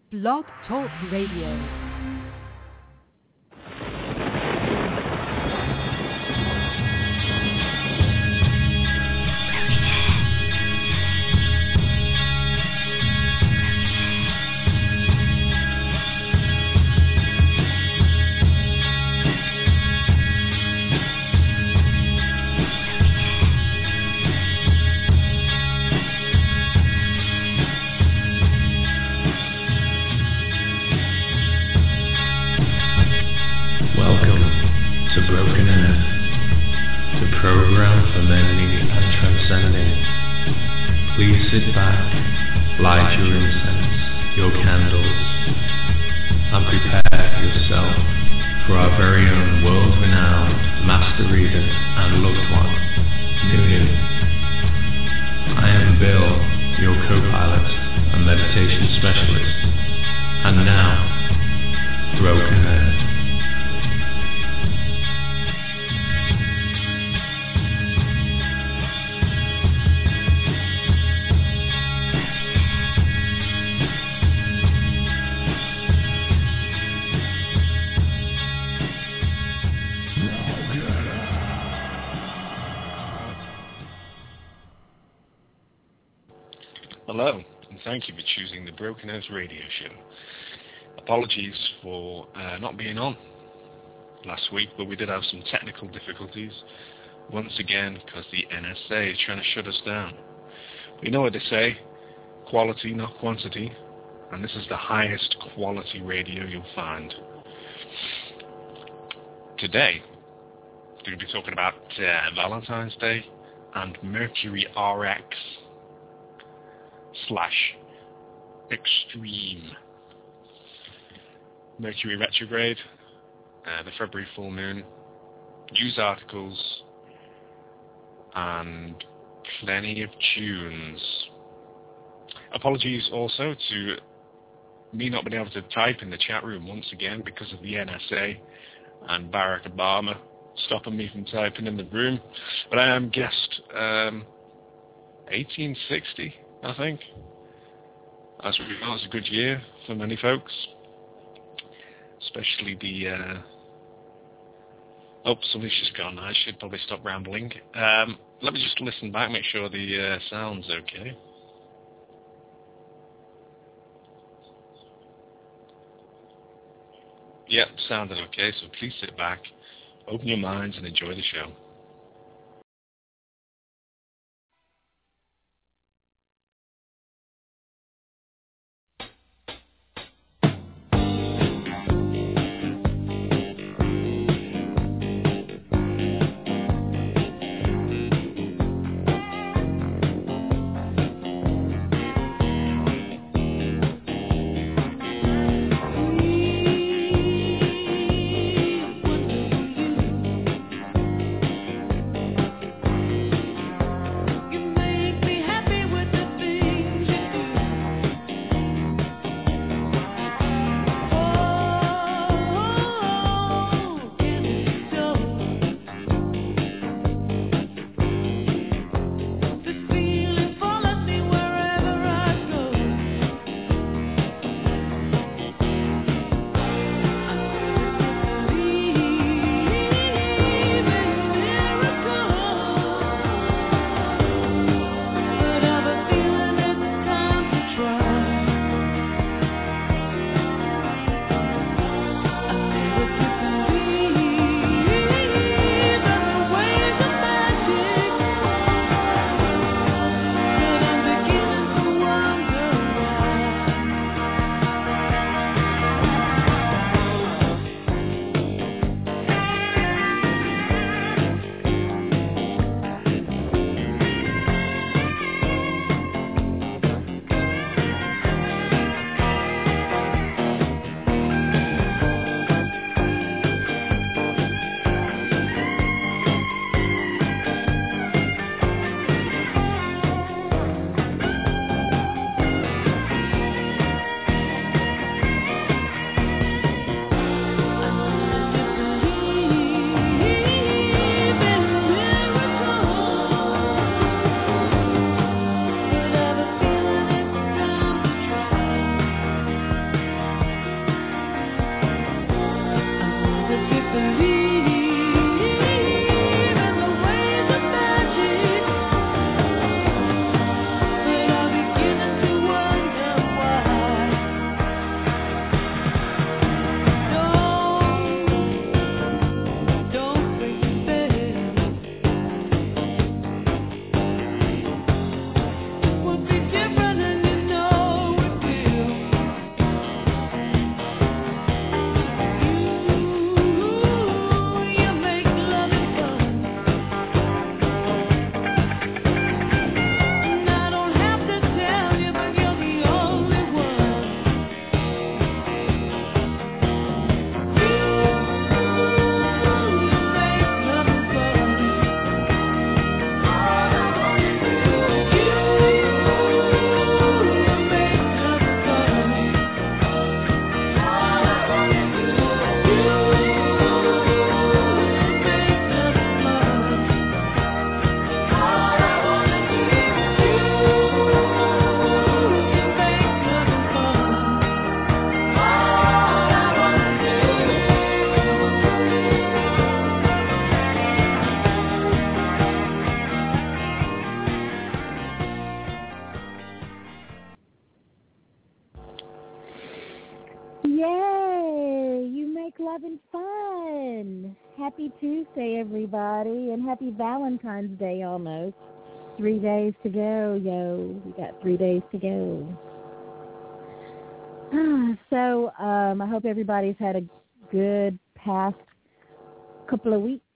Blog Talk Radio. Sit back, light your incense, your candles, and prepare yourself for our very own world-renowned Master Reader and loved one, Nunu. I am Bill, your co-pilot and meditation specialist, and now, Broken Earth. Hello, and thank you for choosing the Broken Earth radio show. Apologies for not being on last week, but we did have some technical difficulties, once again because the NSA is trying to shut us down. You know what they say, quality not quantity, and this is the highest quality radio you'll find. Today, we're going to be talking about Valentine's Day and Mercury RX / extreme Mercury retrograde, the February full moon, news articles, and plenty of tunes. Apologies also to me not being able to type in the chat room once again because of the NSA and Barack Obama stopping me from typing in the room. But I am guessed 1860, I think. As we know, it's a good year for many folks, especially the... Oh, somebody's just gone. I should probably stop rambling. Let me just listen back, make sure the sound's okay. Yep, sounded okay, so please sit back, open your minds, and enjoy the show. Yay! You make loving fun. Happy Tuesday, everybody, and happy Valentine's Day almost. 3 days to go, yo. We got 3 days to go. So I hope everybody's had a good past couple of weeks.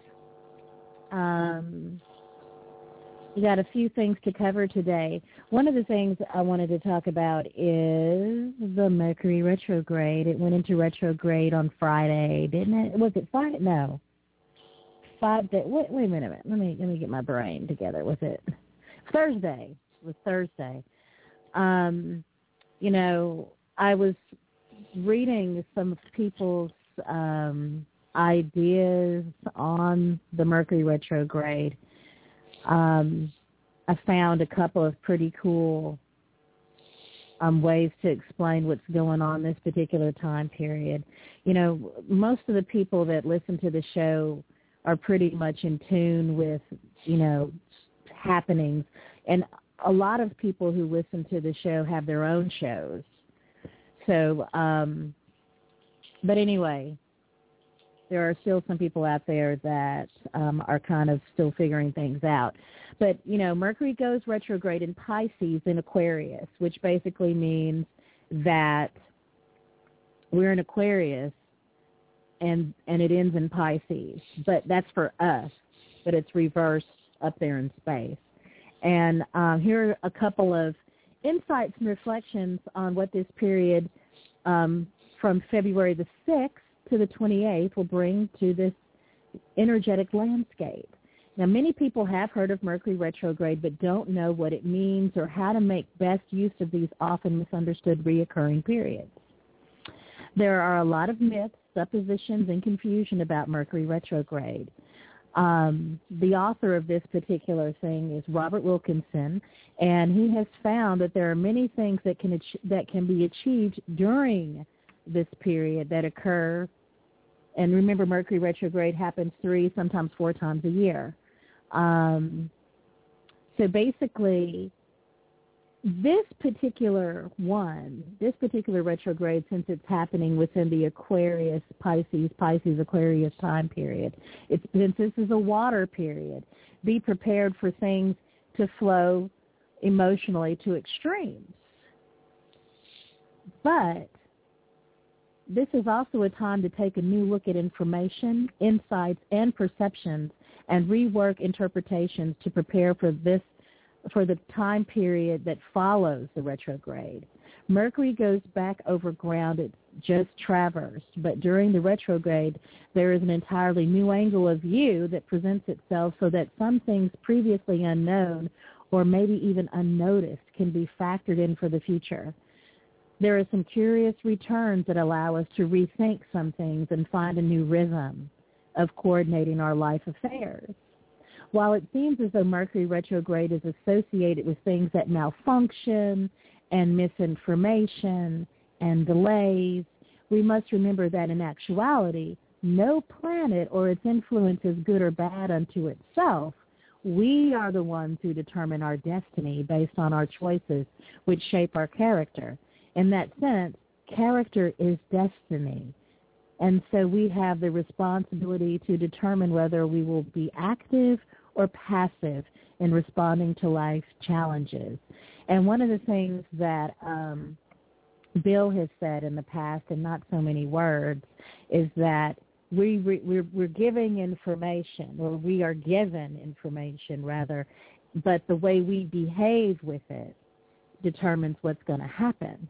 We got a few things to cover today. One of the things I wanted to talk about is the Mercury retrograde. It went into retrograde on Friday, didn't it? Was it Friday? No. 5 days. Wait a minute. Let me get my brain together. Was it Thursday? It was Thursday. You know, I was reading some people's ideas on the Mercury retrograde. I found a couple of pretty cool ways to explain what's going on this particular time period. You know, most of the people that listen to the show are pretty much in tune with, you know, happenings. And a lot of people who listen to the show have their own shows. So, but anyway, there are still some people out there that are kind of still figuring things out. But, you know, Mercury goes retrograde in Pisces in Aquarius, which basically means that we're in Aquarius and it ends in Pisces. But that's for us, but it's reversed up there in space. And here are a couple of insights and reflections on what this period from February the 6th to the 28th will bring to this energetic landscape. Now, many people have heard of Mercury retrograde but don't know what it means or how to make best use of these often misunderstood reoccurring periods. There are a lot of myths, suppositions, and confusion about Mercury retrograde. The author of this particular thing is Robert Wilkinson, and he has found that there are many things that can be achieved during this period that occur. And remember, Mercury retrograde happens 3, sometimes 4 times a year. So basically, this particular retrograde, since it's happening within the Aquarius, Pisces, Aquarius time period, since this is a water period, be prepared for things to flow emotionally to extremes. But this is also a time to take a new look at information, insights, and perceptions and rework interpretations to prepare for the time period that follows the retrograde. Mercury goes back over ground it's just traversed, but during the retrograde, there is an entirely new angle of view that presents itself so that some things previously unknown or maybe even unnoticed can be factored in for the future. There are some curious returns that allow us to rethink some things and find a new rhythm of coordinating our life affairs. While it seems as though Mercury retrograde is associated with things that malfunction and misinformation and delays, we must remember that in actuality, no planet or its influence is good or bad unto itself. We are the ones who determine our destiny based on our choices, which shape our character. In that sense, character is destiny. And so we have the responsibility to determine whether we will be active or passive in responding to life's challenges. And one of the things that Bill has said in the past, in not so many words, is that we're giving information, or we are given information, rather, but the way we behave with it determines what's going to happen.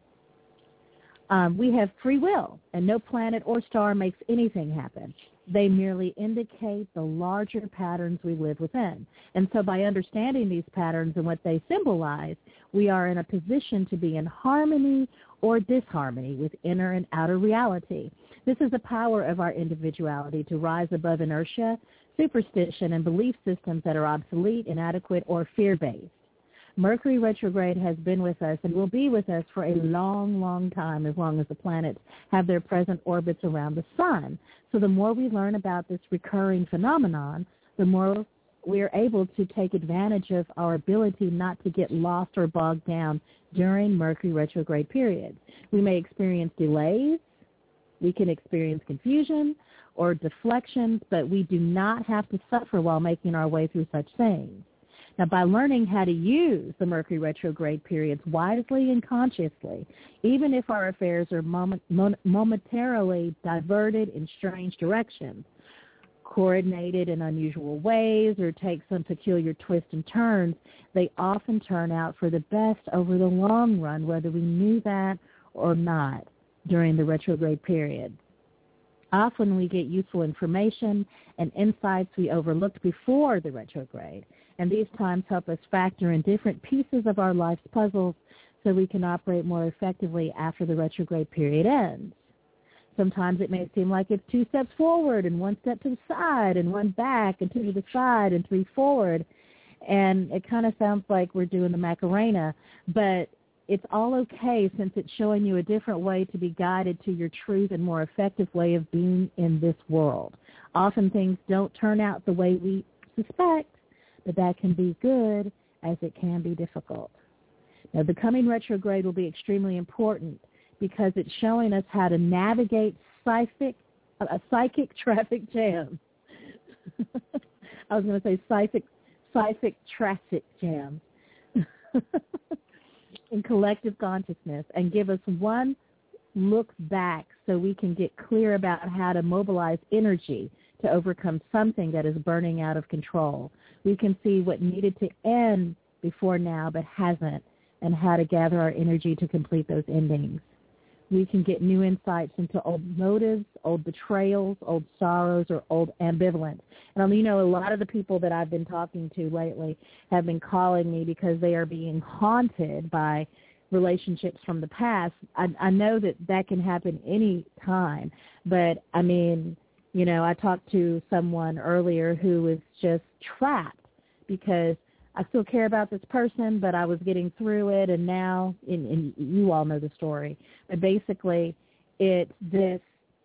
We have free will, and no planet or star makes anything happen. They merely indicate the larger patterns we live within. And so by understanding these patterns and what they symbolize, we are in a position to be in harmony or disharmony with inner and outer reality. This is the power of our individuality to rise above inertia, superstition, and belief systems that are obsolete, inadequate, or fear-based. Mercury retrograde has been with us and will be with us for a long, long time, as long as the planets have their present orbits around the sun. So the more we learn about this recurring phenomenon, the more we are able to take advantage of our ability not to get lost or bogged down during Mercury retrograde periods. We may experience delays, we can experience confusion or deflections, but we do not have to suffer while making our way through such things. Now, by learning how to use the Mercury retrograde periods wisely and consciously, even if our affairs are momentarily diverted in strange directions, coordinated in unusual ways, or take some peculiar twists and turns, they often turn out for the best over the long run, whether we knew that or not during the retrograde period. Often we get useful information and insights we overlooked before the retrograde, and these times help us factor in different pieces of our life's puzzles so we can operate more effectively after the retrograde period ends. Sometimes it may seem like it's 2 steps forward and 1 step to the side and 1 back and 2 to the side and 3 forward, and it kind of sounds like we're doing the Macarena, but it's all okay since it's showing you a different way to be guided to your truth and more effective way of being in this world. Often things don't turn out the way we suspect, but that can be good as it can be difficult. Now, the coming retrograde will be extremely important because it's showing us how to navigate psychic traffic jams. I was going to say psychic traffic jams. In collective consciousness, and give us one look back so we can get clear about how to mobilize energy to overcome something that is burning out of control. We can see what needed to end before now but hasn't, and how to gather our energy to complete those endings. We can get new insights into old motives, old betrayals, old sorrows, or old ambivalence. And a lot of the people that I've been talking to lately have been calling me because they are being haunted by relationships from the past. I know that can happen any time, but I talked to someone earlier who was just trapped because I still care about this person, but I was getting through it, and now, and you all know the story. But basically, it's this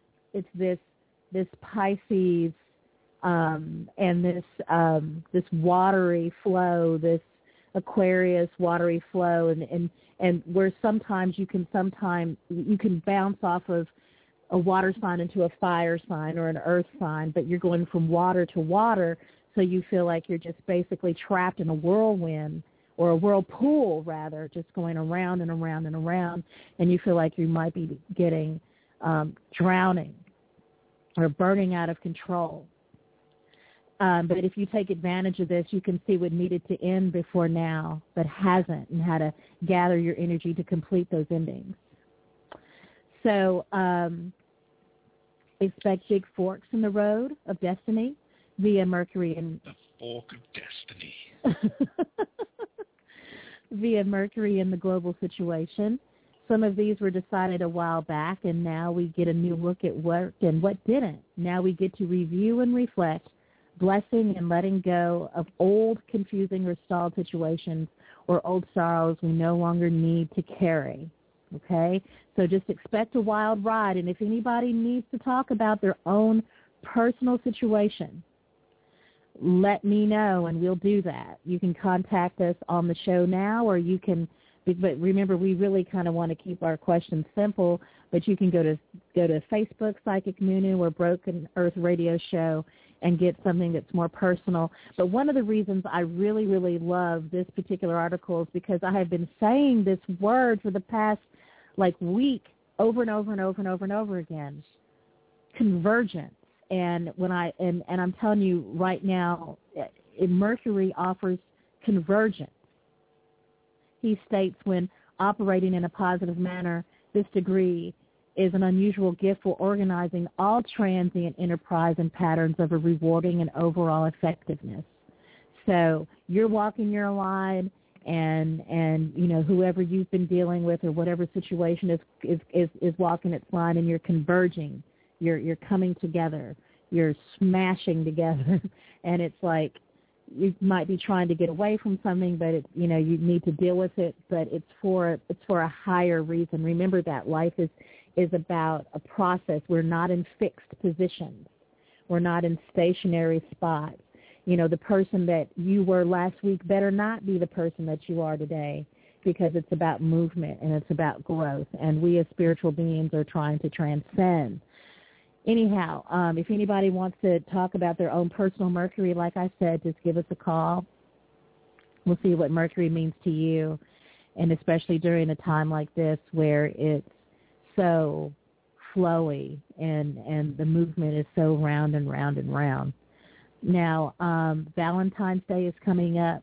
Pisces and this watery flow, this Aquarius watery flow, and where sometimes you can bounce off of a water sign into a fire sign or an earth sign, but you're going from water to water. So you feel like you're just basically trapped in a whirlwind, or a whirlpool, rather, just going around and around and around, and you feel like you might be getting drowning or burning out of control. But if you take advantage of this, you can see what needed to end before now but hasn't, and how to gather your energy to complete those endings. So expect big forks in the road of destiny via Mercury and the fork of destiny. Via Mercury in the global situation. Some of these were decided a while back, and now we get a new look at what and what didn't. Now we get to review and reflect, blessing and letting go of old, confusing, or stalled situations or old sorrows we no longer need to carry. Okay? So just expect a wild ride, and if anybody needs to talk about their own personal situation, let me know, and we'll do that. You can contact us on the show now, or you can, but remember, we really kind of want to keep our questions simple, but you can go to Facebook, Psychic Nunu, or Broken Earth Radio Show, and get something that's more personal. But one of the reasons I really, really love this particular article is because I have been saying this word for the past, week over and over and over and over and over again, convergence. And I'm telling you right now, Mercury offers convergence. He states, when operating in a positive manner, this degree is an unusual gift for organizing all transient enterprise and patterns of a rewarding and overall effectiveness. So you're walking your line, and whoever you've been dealing with or whatever situation is walking its line, and you're converging. You're coming together. You're smashing together, and it's like you might be trying to get away from something, but you need to deal with it. But it's for a higher reason. Remember that life is about a process. We're not in fixed positions. We're not in stationary spots. the person that you were last week better not be the person that you are today, because it's about movement and it's about growth. And we as spiritual beings are trying to transcend. Anyhow, if anybody wants to talk about their own personal Mercury, like I said, just give us a call. We'll see what Mercury means to you, and especially during a time like this where it's so flowy and the movement is so round and round and round. Now, Valentine's Day is coming up,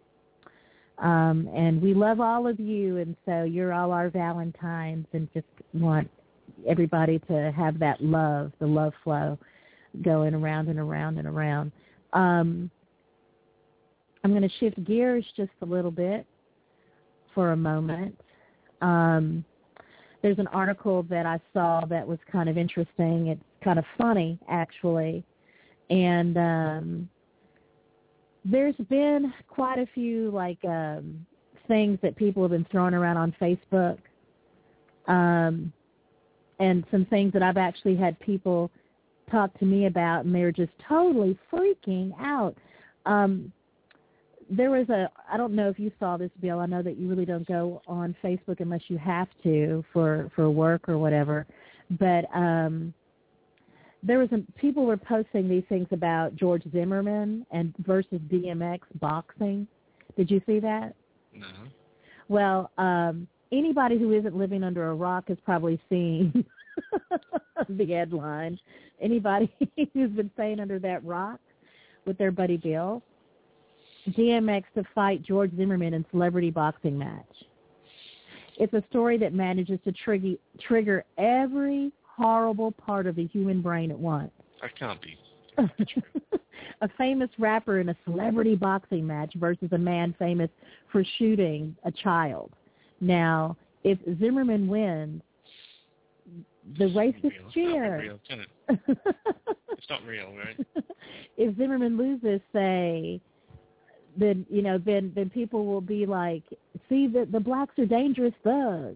and we love all of you, and so you're all our Valentines, and just want everybody to have that love, the love flow going around and around and around. I'm going to shift gears just a little bit for a moment. There's an article that I saw that was kind of interesting. It's kind of funny, actually. And there's been quite a few, things that people have been throwing around on Facebook. And some things that I've actually had people talk to me about, and they're just totally freaking out. There was I don't know if you saw this, Bill. I know that you really don't go on Facebook unless you have to for work or whatever. But there was people were posting these things about George Zimmerman and versus DMX boxing. Did you see that? No. Well, anybody who isn't living under a rock has probably seen the headline. Anybody who's been staying under that rock with their buddy Bill. DMX to fight George Zimmerman in celebrity boxing match. It's a story that manages to trigger every horrible part of the human brain at once. That can't be. A famous rapper in a celebrity boxing match versus a man famous for shooting a child. Now, if Zimmerman wins, the racists cheer. It's not real, it's not real, right? If Zimmerman loses, say, then then people will be like, see, the blacks are dangerous thugs.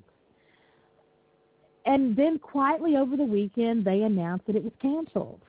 And then quietly over the weekend, they announced that it was canceled.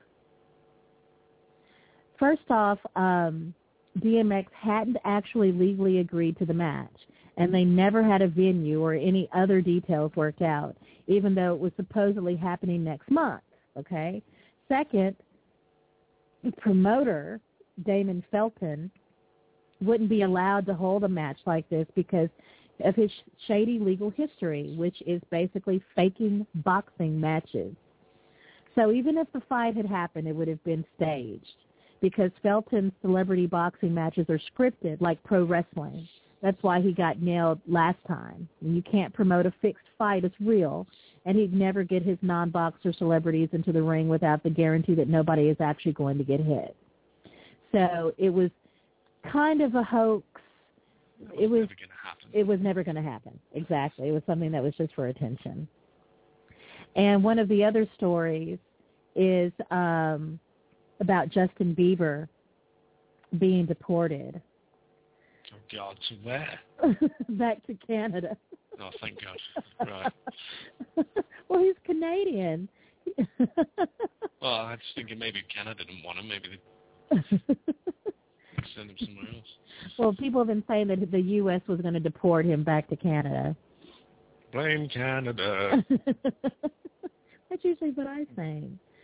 First off, DMX hadn't actually legally agreed to the match, and they never had a venue or any other details worked out, even though it was supposedly happening next month, okay? Second, the promoter, Damon Felton, wouldn't be allowed to hold a match like this because of his shady legal history, which is basically faking boxing matches. So even if the fight had happened, it would have been staged because Felton's celebrity boxing matches are scripted like pro wrestling. That's why he got nailed last time. You can't promote a fixed fight as real, and he'd never get his non-boxer celebrities into the ring without the guarantee that nobody is actually going to get hit. So it was kind of a hoax. It was never going to happen. Exactly. It was something that was just for attention. And one of the other stories is about Justin Bieber being deported. Oh, God, to where? Back to Canada. Oh, thank God. Right. Well, he's Canadian. Well, I was thinking maybe Canada didn't want him. Maybe they send him somewhere else. Well, people have been saying that the U.S. was going to deport him back to Canada. Blame Canada. That's usually what I say.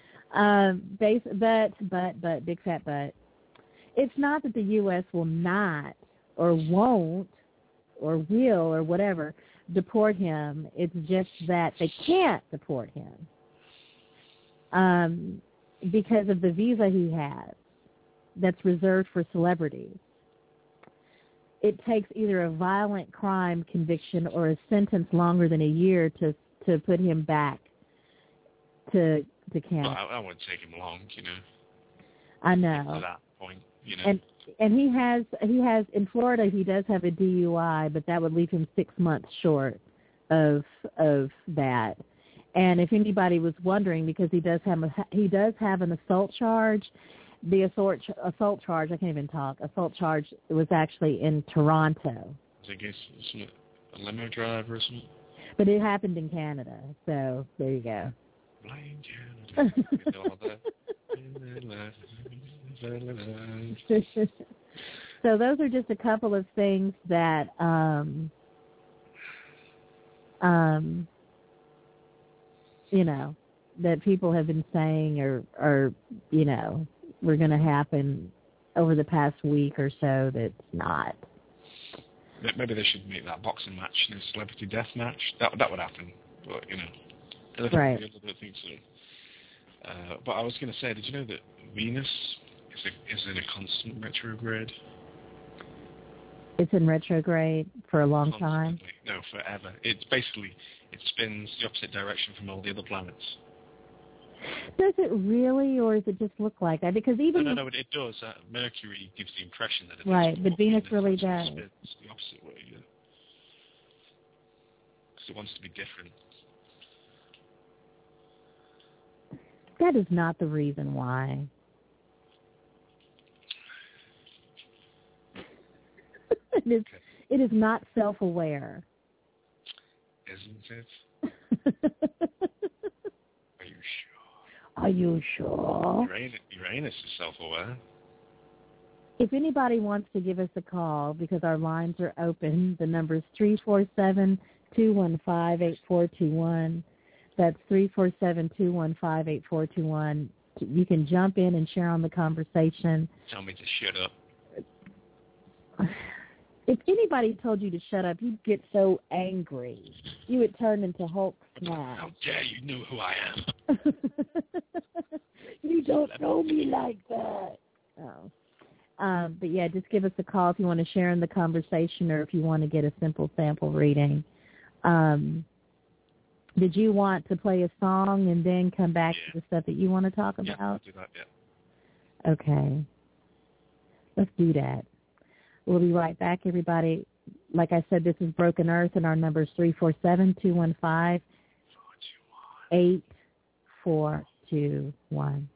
But, big fat but. It's not that the U.S. will not or won't or will or whatever deport him. It's just that they can't deport him because of the visa he has that's reserved for celebrities. It takes either a violent crime conviction or a sentence longer than a year to put him back to Canada. Well, I wouldn't take him long, I know. To that point, And he has in Florida he does have a DUI, but that would leave him 6 months short of that. And if anybody was wondering, because he does have an assault charge. The assault charge, I can't even talk. Assault charge was actually in Toronto. I guess a limo driver or something. But it happened in Canada, so there you go. Blame Canada. So those are just a couple of things that you know, that people have been saying or you know, were going to happen over the past week or so that's not. Maybe they should make that boxing match, you know, celebrity death match. That would happen, but you know, right. I don't think so. But I was going to say, did you know that Venus is in a constant retrograde? It's in retrograde for a long time? No, forever. It spins the opposite direction from all the other planets. Does it really, or does it just look like that? Because even no, it does. Mercury gives the impression that it right, does. But Venus really does. It spins the opposite way, yeah. Because it wants to be different. That is not the reason why. It is not self-aware. Isn't it? Are you sure? Uranus is self-aware. If anybody wants to give us a call, because our lines are open, the number is 347-215-8421. That's 347-215-8421. You can jump in and share on the conversation. Tell me to shut up. If anybody told you to shut up, you'd get so angry. You would turn into Hulk smash. How dare you know who I am? You don't know me like that. Oh. But yeah, just give us a call if you want to share in the conversation or if you want to get a simple sample reading. Did you want to play a song and then come back to the stuff that you want to talk about? Yeah, I'll do that, yeah. Okay. Let's do that. We'll be right back, everybody. Like I said, this is Broken Earth, and our number is 347-215-8421.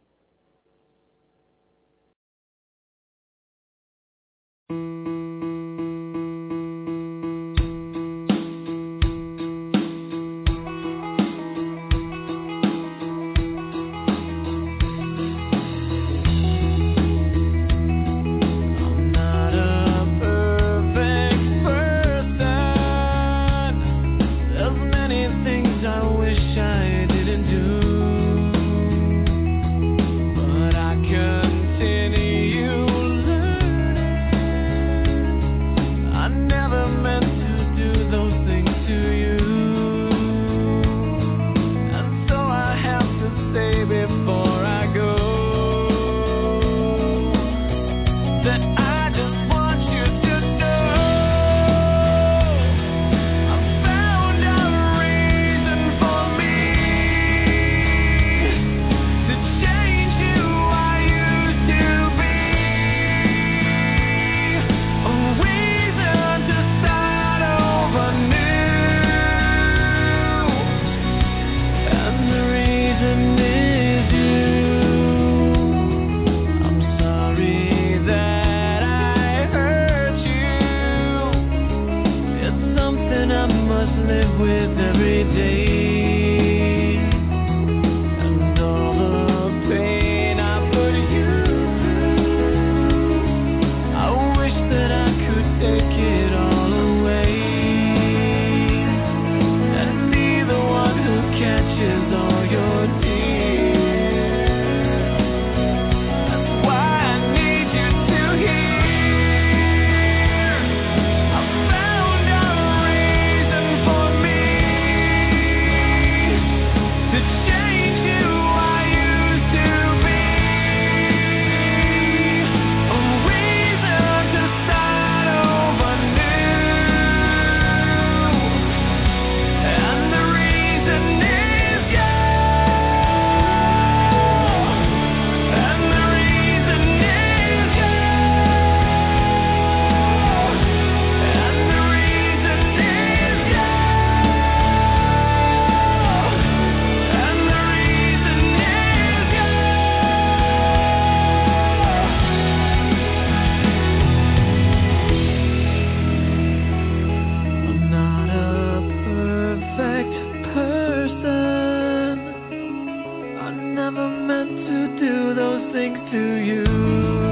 never meant to do those things to you.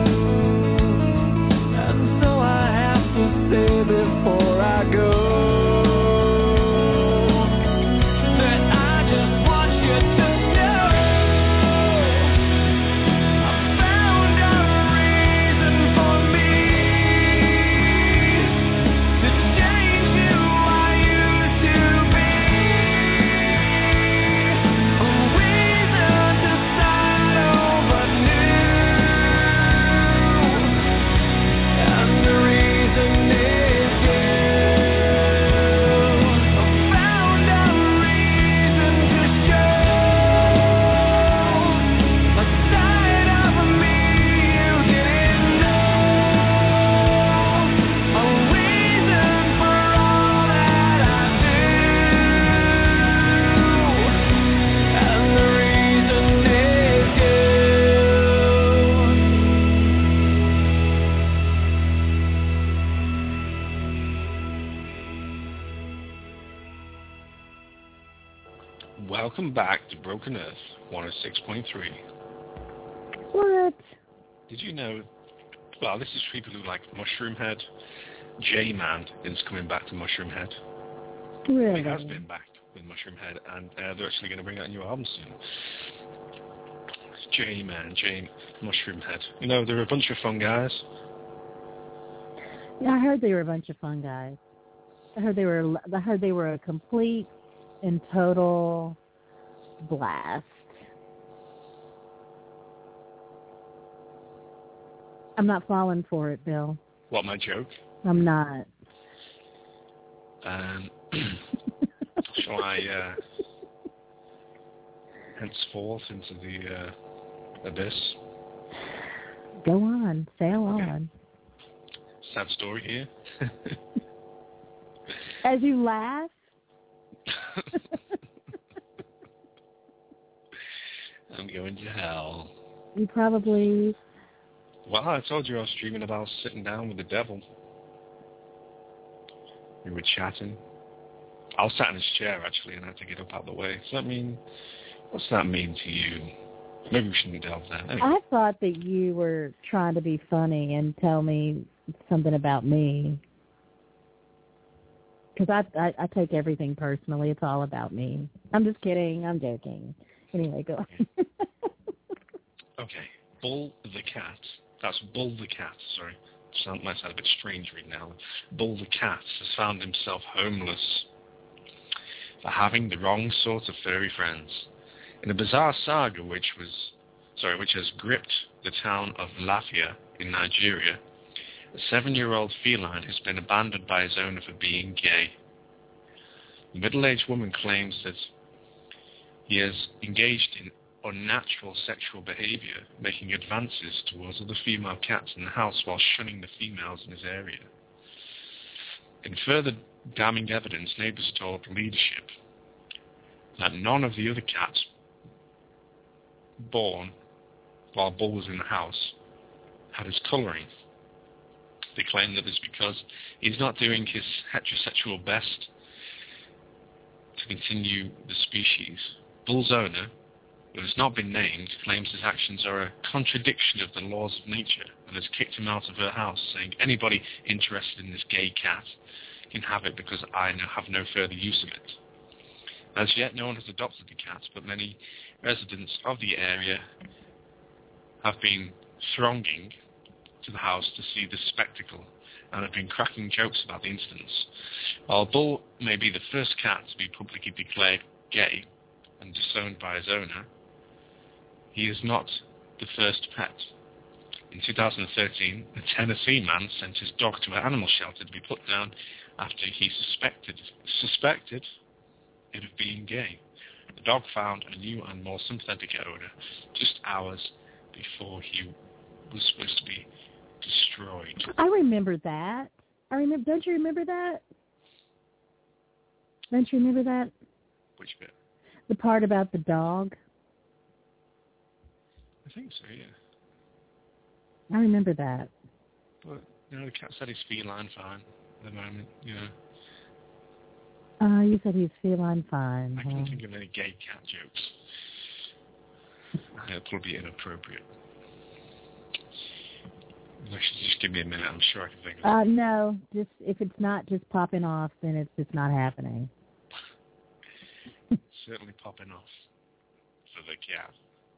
Welcome back to Broken Earth 106.3. What? Did you know, well, this is for people who like Mushroom Head. J-Man is coming back to Mushroom Head. Really? He has been back with Mushroom Head, and they're actually going to bring out a new album soon. J-Man, Mushroom Head. You know, they're a bunch of fun guys. Yeah, I heard they were a bunch of fun guys. I heard they were a complete and total blast. I'm not falling for it, Bill. What, my joke? I'm not. Shall I henceforth into the abyss? Go on. Sail on. Sad story here. As you laugh. I'm going to hell. You probably... Well, I told you I was dreaming about sitting down with the devil. We were chatting. I was sat in his chair, actually, and I had to get up out of the way. Does that mean... What's that mean to you? Maybe we shouldn't delve there. Anyway. I thought that you were trying to be funny and tell me something about me. Because I take everything personally. It's all about me. I'm just kidding. I'm joking. Anyway, go on. Okay. Bull the cat. That's Bull the cat, sorry. Might sound a bit strange right now. Bull the cat has found himself homeless for having the wrong sort of furry friends. In a bizarre saga which has gripped the town of Lafia in Nigeria, a 7-year-old feline has been abandoned by his owner for being gay. The middle-aged woman claims that he has engaged in unnatural sexual behavior, making advances towards other female cats in the house while shunning the females in his area. In further damning evidence, neighbours told leadership that none of the other cats born while Bull was in the house had his colouring. They claim that it's because he's not doing his heterosexual best to continue the species. Bull's owner, who has not been named, claims his actions are a contradiction of the laws of nature and has kicked him out of her house, saying anybody interested in this gay cat can have it because I have no further use of it. As yet, no one has adopted the cat, but many residents of the area have been thronging to the house to see the spectacle and have been cracking jokes about the incidents. While Bull may be the first cat to be publicly declared gay and disowned by his owner, he is not the first pet. In 2013, a Tennessee man sent his dog to an animal shelter to be put down after he suspected it of being gay. The dog found a new and more sympathetic owner just hours before he was supposed to be destroyed. I remember that. Don't you remember that? Don't you remember that? Which bit? The part about the dog. I think so, yeah. I remember that. But, the cat said he's feline fine at the moment, You said he's feline fine. I can't think of any gay cat jokes. It'll probably be inappropriate. Just give me a minute. I'm sure I can think of it. No. Just if it's not just popping off, then it's just not happening. Certainly popping off for the cat.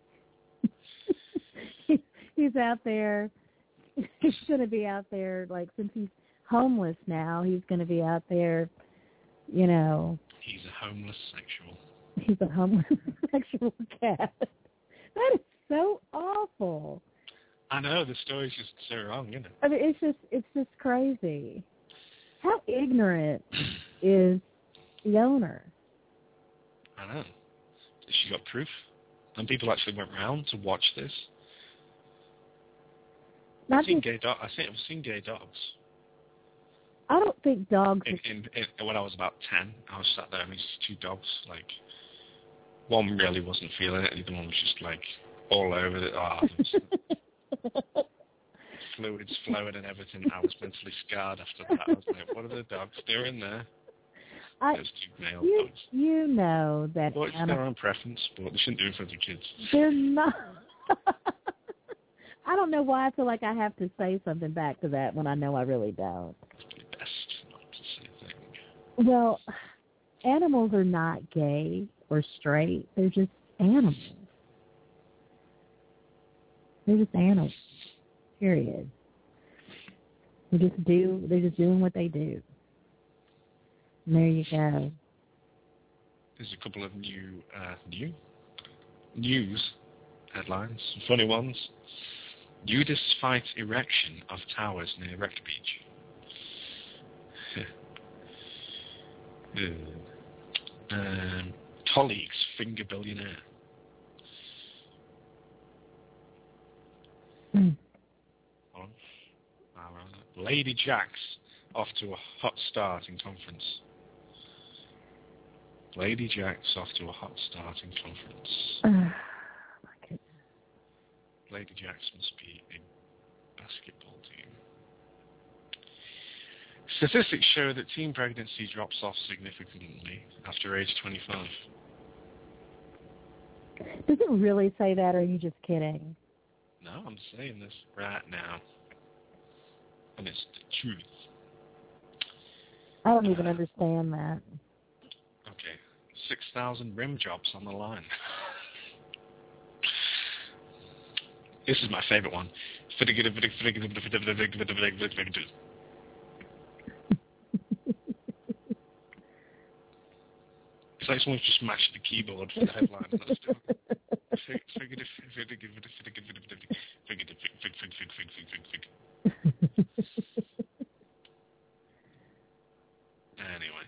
He's out there. He's going to be out there, since he's homeless now, he's going to be out there, He's a homeless sexual. He's a homeless sexual cat. That is so awful. I know, the story's just so wrong, isn't it? I mean, it's just crazy. How ignorant is the owner? I know. She got proof. And people actually went round to watch this. I've seen gay dogs. I've seen gay dogs. I don't think dogs... When I was about 10, I was sat there and these two dogs, one really wasn't feeling it, the other one was just, all over it. Fluids flowing and everything. I was mentally scarred after that. I was like, what are the dogs doing there? Those two male dogs. You know that Well, it's their own preference, but they shouldn't do it for the kids. They're not. I don't know why I feel like I have to say something back to that when I know I really don't. It's best not to say a thing. Well, animals are not gay or straight. They're just animals. They're just animals. Period. They're just doing what they do. And there you go. There's a couple of news headlines, funny ones. Nudists fight erection of towers near Wreck Beach. Colleagues finger billionaire. Lady Jack's off to a hot start in conference. Lady Jack's off to a hot start in conference. My goodness. Lady Jack's must be a basketball team. Statistics show that teen pregnancy drops off significantly after age 25. Does it really say that, or are you just kidding? No, I'm saying this right now. And it's the truth. I don't even understand that. Okay. 6,000 rim jobs on the line. This is my favorite one. It's like someone's just mashed the keyboard for the headline. Anyway.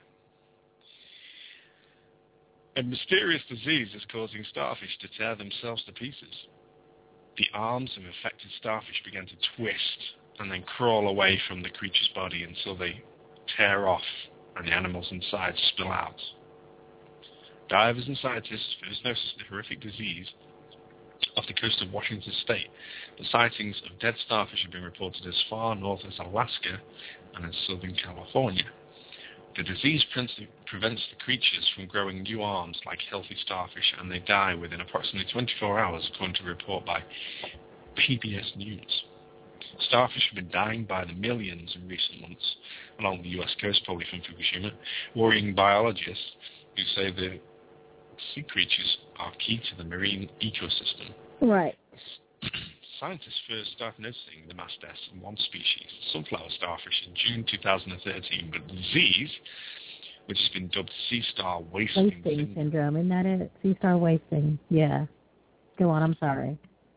A mysterious disease is causing starfish to tear themselves to pieces. The arms of affected starfish begin to twist and then crawl away from the creature's body until they tear off and the animals inside spill out. Divers and scientists first noticed the horrific disease off the coast of Washington state, but sightings of dead starfish have been reported as far north as Alaska and in southern California. The disease prevents the creatures from growing new arms like healthy starfish, and they die within approximately 24 hours, according to a report by PBS News. Starfish have been dying by the millions in recent months along the US coast, probably from Fukushima, worrying biologists who say the sea creatures are key to the marine ecosystem. Right. Scientists first started noticing the mass deaths in one species, sunflower starfish, in June 2013, but the disease, which has been dubbed sea star wasting syndrome, isn't that it? Sea star wasting, yeah. Go on, I'm sorry.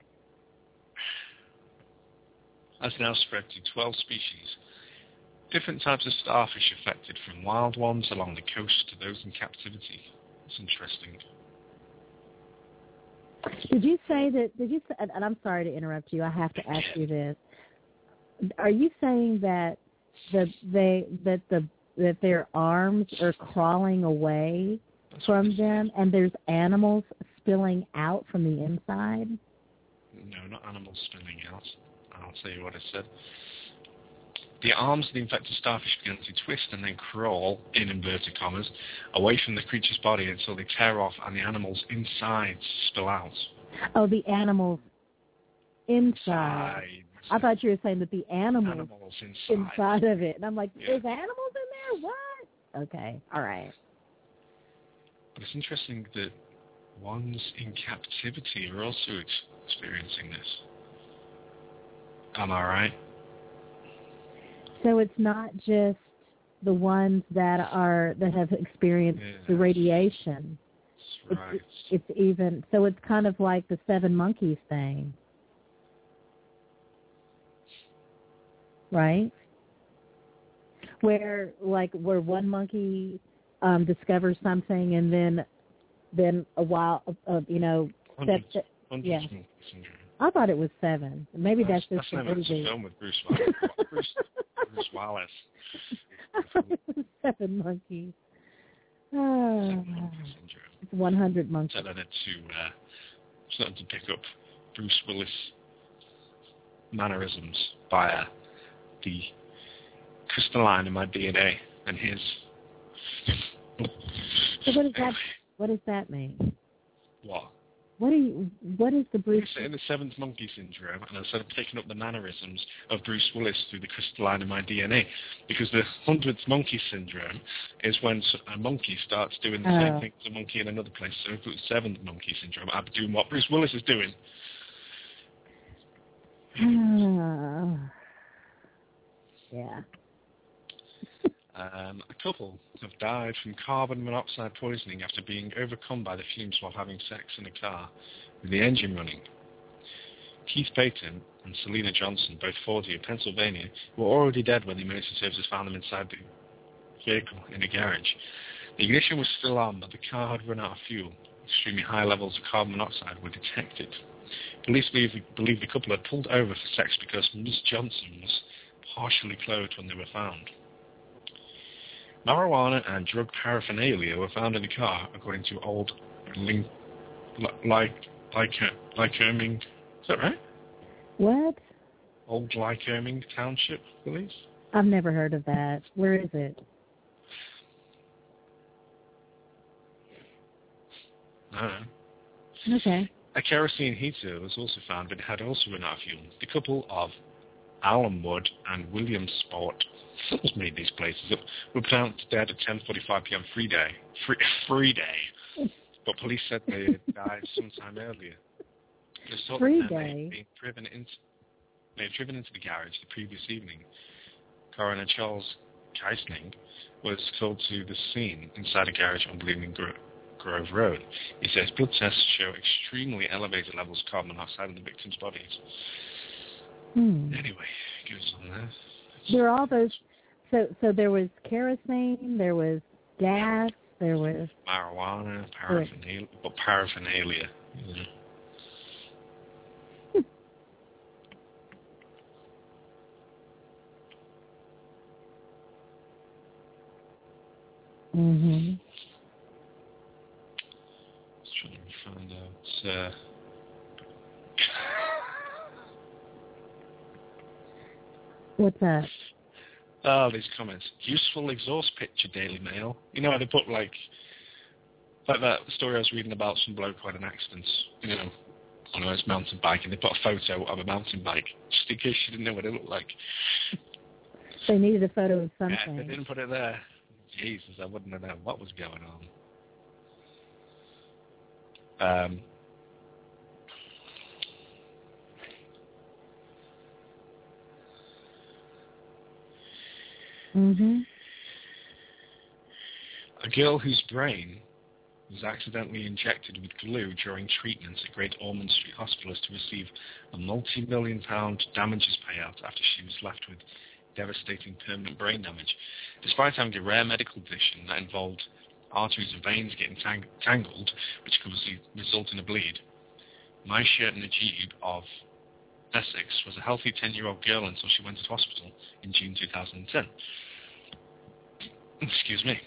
Has now spread to 12 species. Different types of starfish affected, from wild ones along the coast to those in captivity. It's interesting. Did you say, and I'm sorry to interrupt you, I have to ask you this. Are you saying that their arms are crawling away from them and there's animals spilling out from the inside? No, not animals spilling out. I'll tell you what I said. The arms of the infected starfish begin to twist and then crawl, in inverted commas, away from the creature's body until they tear off and the animals inside spill out. Oh, the animals inside. I thought you were saying that the animals inside of it. And I'm like, there's animals in there? What? Okay, all right. But it's interesting that ones in captivity are also experiencing this. Am I right? So it's not just the ones that have experienced the radiation. That's right. It's even, so it's kind of like the 7 monkeys thing. Right? Where one monkey discovers something and then a while, Hundreds yeah. of monkeys. I thought it was 7. Maybe that's just a film with Bruce Willis. Bruce Wallace. 7 monkeys. Oh, it's 100 monkeys. Started to pick up Bruce Willis mannerisms via the crystalline in my DNA and his So what does that mean? What? What is the Bruce? In the seventh monkey syndrome, and I started picking up the mannerisms of Bruce Willis through the crystalline in my DNA, because the 100th monkey syndrome is when a monkey starts doing the same thing as a monkey in another place. So if it was seventh monkey syndrome, I'd be doing what Bruce Willis is doing. Yeah. A couple have died from carbon monoxide poisoning after being overcome by the fumes while having sex in a car with the engine running. Keith Payton and Selena Johnson, both 40 of Pennsylvania, were already dead when the emergency services found them inside the vehicle in a garage. The ignition was still on, but the car had run out of fuel. Extremely high levels of carbon monoxide were detected. Police believe the couple had pulled over for sex because Ms. Johnson was partially clothed when they were found. Marijuana and drug paraphernalia were found in the car, according to Old Lycoming. Is that right? What? Old Lycoming Township Police? I've never heard of that. Where is it? I don't know. Okay. A kerosene heater was also found, but it had also run out of fuel. The couple of Allenwood and Williamsport, someone's made these places up, were pronounced dead at 10:45 p.m. free day. But police said they had died sometime earlier. They thought Free that day? they had driven into the garage the previous evening. Coroner Charles Keisling was called to the scene inside a garage on Bleeding Grove Road. He says blood tests show extremely elevated levels of carbon monoxide in the victims' bodies. Anyway, it goes on there. There are all those. So there was kerosene, there was gas, there was marijuana, paraphernalia. Yeah. Mhm. Just trying to find out. What's that? Oh, these comments. Useful exhaust picture, Daily Mail. You know how they put like that story I was reading about some bloke who had an accident, on his mountain bike, and they put a photo of a mountain bike, just in case you didn't know what it looked like. They needed a photo of something. Yeah, they didn't put it there. Jesus, I wouldn't have known what was going on. A girl whose brain was accidentally injected with glue during treatment at Great Ormond Street Hospital is to receive a multi-million-pound damages payout after she was left with devastating permanent brain damage. Despite having a rare medical condition that involved arteries and veins getting tangled, which could result in a bleed, Maisha Najib of Essex was a healthy 10-year-old girl until she went to hospital in June 2010. Excuse me.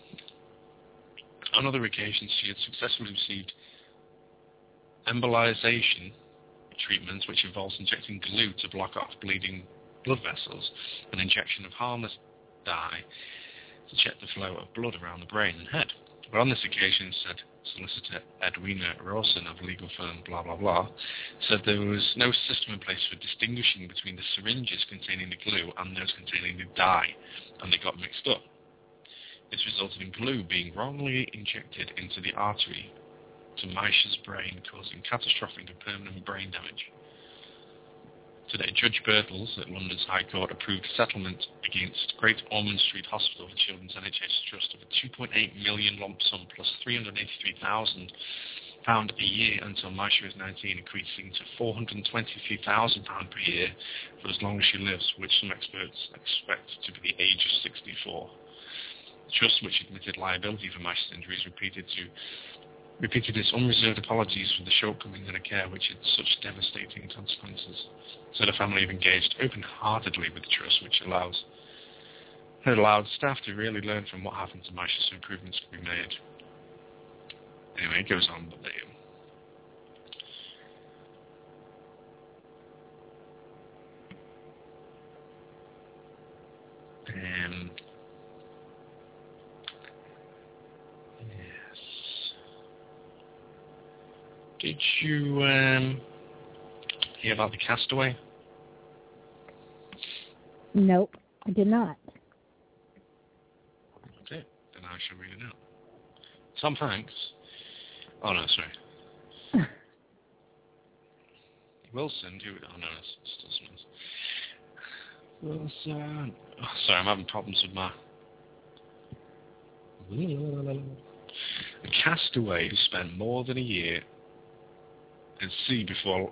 On other occasions, she had successfully received embolization treatment, which involves injecting glue to block off bleeding blood vessels, an injection of harmless dye to check the flow of blood around the brain and head. But on this occasion, said Solicitor Edwina Rawson of legal firm blah blah blah, said there was no system in place for distinguishing between the syringes containing the glue and those containing the dye, and they got mixed up. This resulted in glue being wrongly injected into the artery to Maisha's brain, causing catastrophic and permanent brain damage. Today, Judge Birtles at London's High Court approved a settlement against Great Ormond Street Hospital for Children's NHS Trust of a £2.8 million lump sum plus £383,000 a year until Maisha is 19, increasing to £423,000 per year for as long as she lives, which some experts expect to be the age of 64. The trust, which admitted liability for Maisha's injuries, repeated its unreserved apologies for the shortcomings in a care which had such devastating consequences. So the family have engaged open-heartedly with the trust, which allowed staff to really learn from what happened to Maisha so improvements could be made. Anyway, it goes on, but Did you hear about the Castaway? Nope, I did not. Okay, then I shall read it out. Tom Hanks. Oh no, sorry. Wilson, who? Oh no, it's still Smith. Wilson. Oh, sorry, I'm having problems with my. A castaway who spent more than a year at sea before.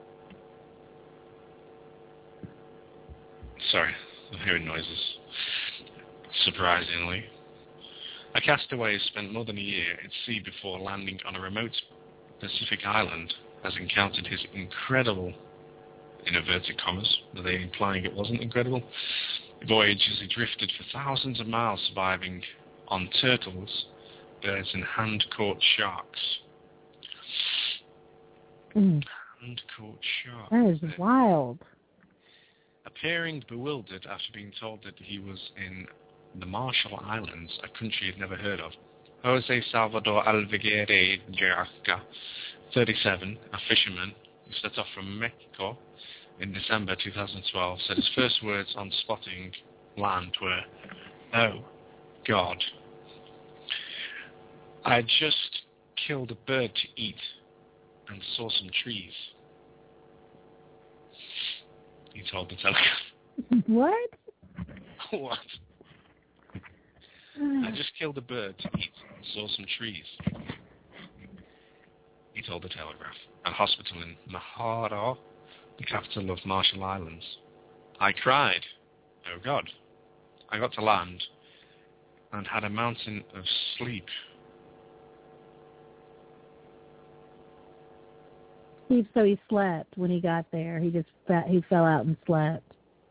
Sorry, I'm hearing noises. Surprisingly. A castaway who spent more than a year at sea before landing on a remote Pacific island has encountered his incredible, in inverted commas, are they implying it wasn't incredible, voyage as he drifted for thousands of miles, surviving on turtles, birds and hand-caught sharks. Hand-caught sharks. That is wild. Appearing bewildered after being told that he was in the Marshall Islands, a country he'd never heard of, Jose Salvador Alviguere Jarca, 37, a fisherman who set off from Mexico in December 2012, said his first words on spotting land were, "Oh, God. I just killed a bird to eat and saw some trees," he told the Telegraph. What? What? I just killed a bird to eat and saw some trees, he told the Telegraph. At a hospital in Mahara, the capital of Marshall Islands. I cried, "Oh God." I got to land and had a mountain of sleep. So he slept when he got there. He fell out and slept.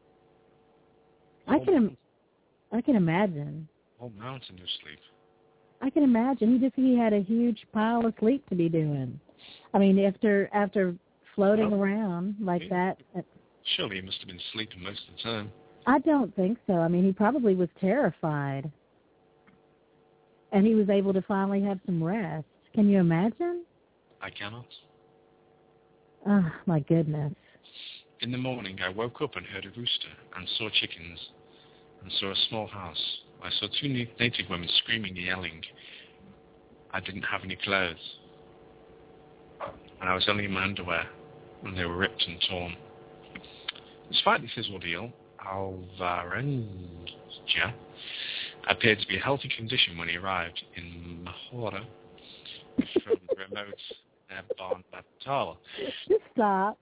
I can imagine. Whole mountain of sleep. I can imagine. He had a huge pile of sleep to be doing. I mean, after floating around like that. Surely he must have been sleeping most of the time. I don't think so. I mean, he probably was terrified. And he was able to finally have some rest. Can you imagine? I cannot. Oh, my goodness. In the morning, I woke up and heard a rooster and saw chickens and saw a small house. I saw two native women screaming and yelling. I didn't have any clothes. And I was only in my underwear, and they were ripped and torn. Despite this ordeal, Alvarenga appeared to be in healthy condition when he arrived in Mahara from the remote Bon Batal. Just stop.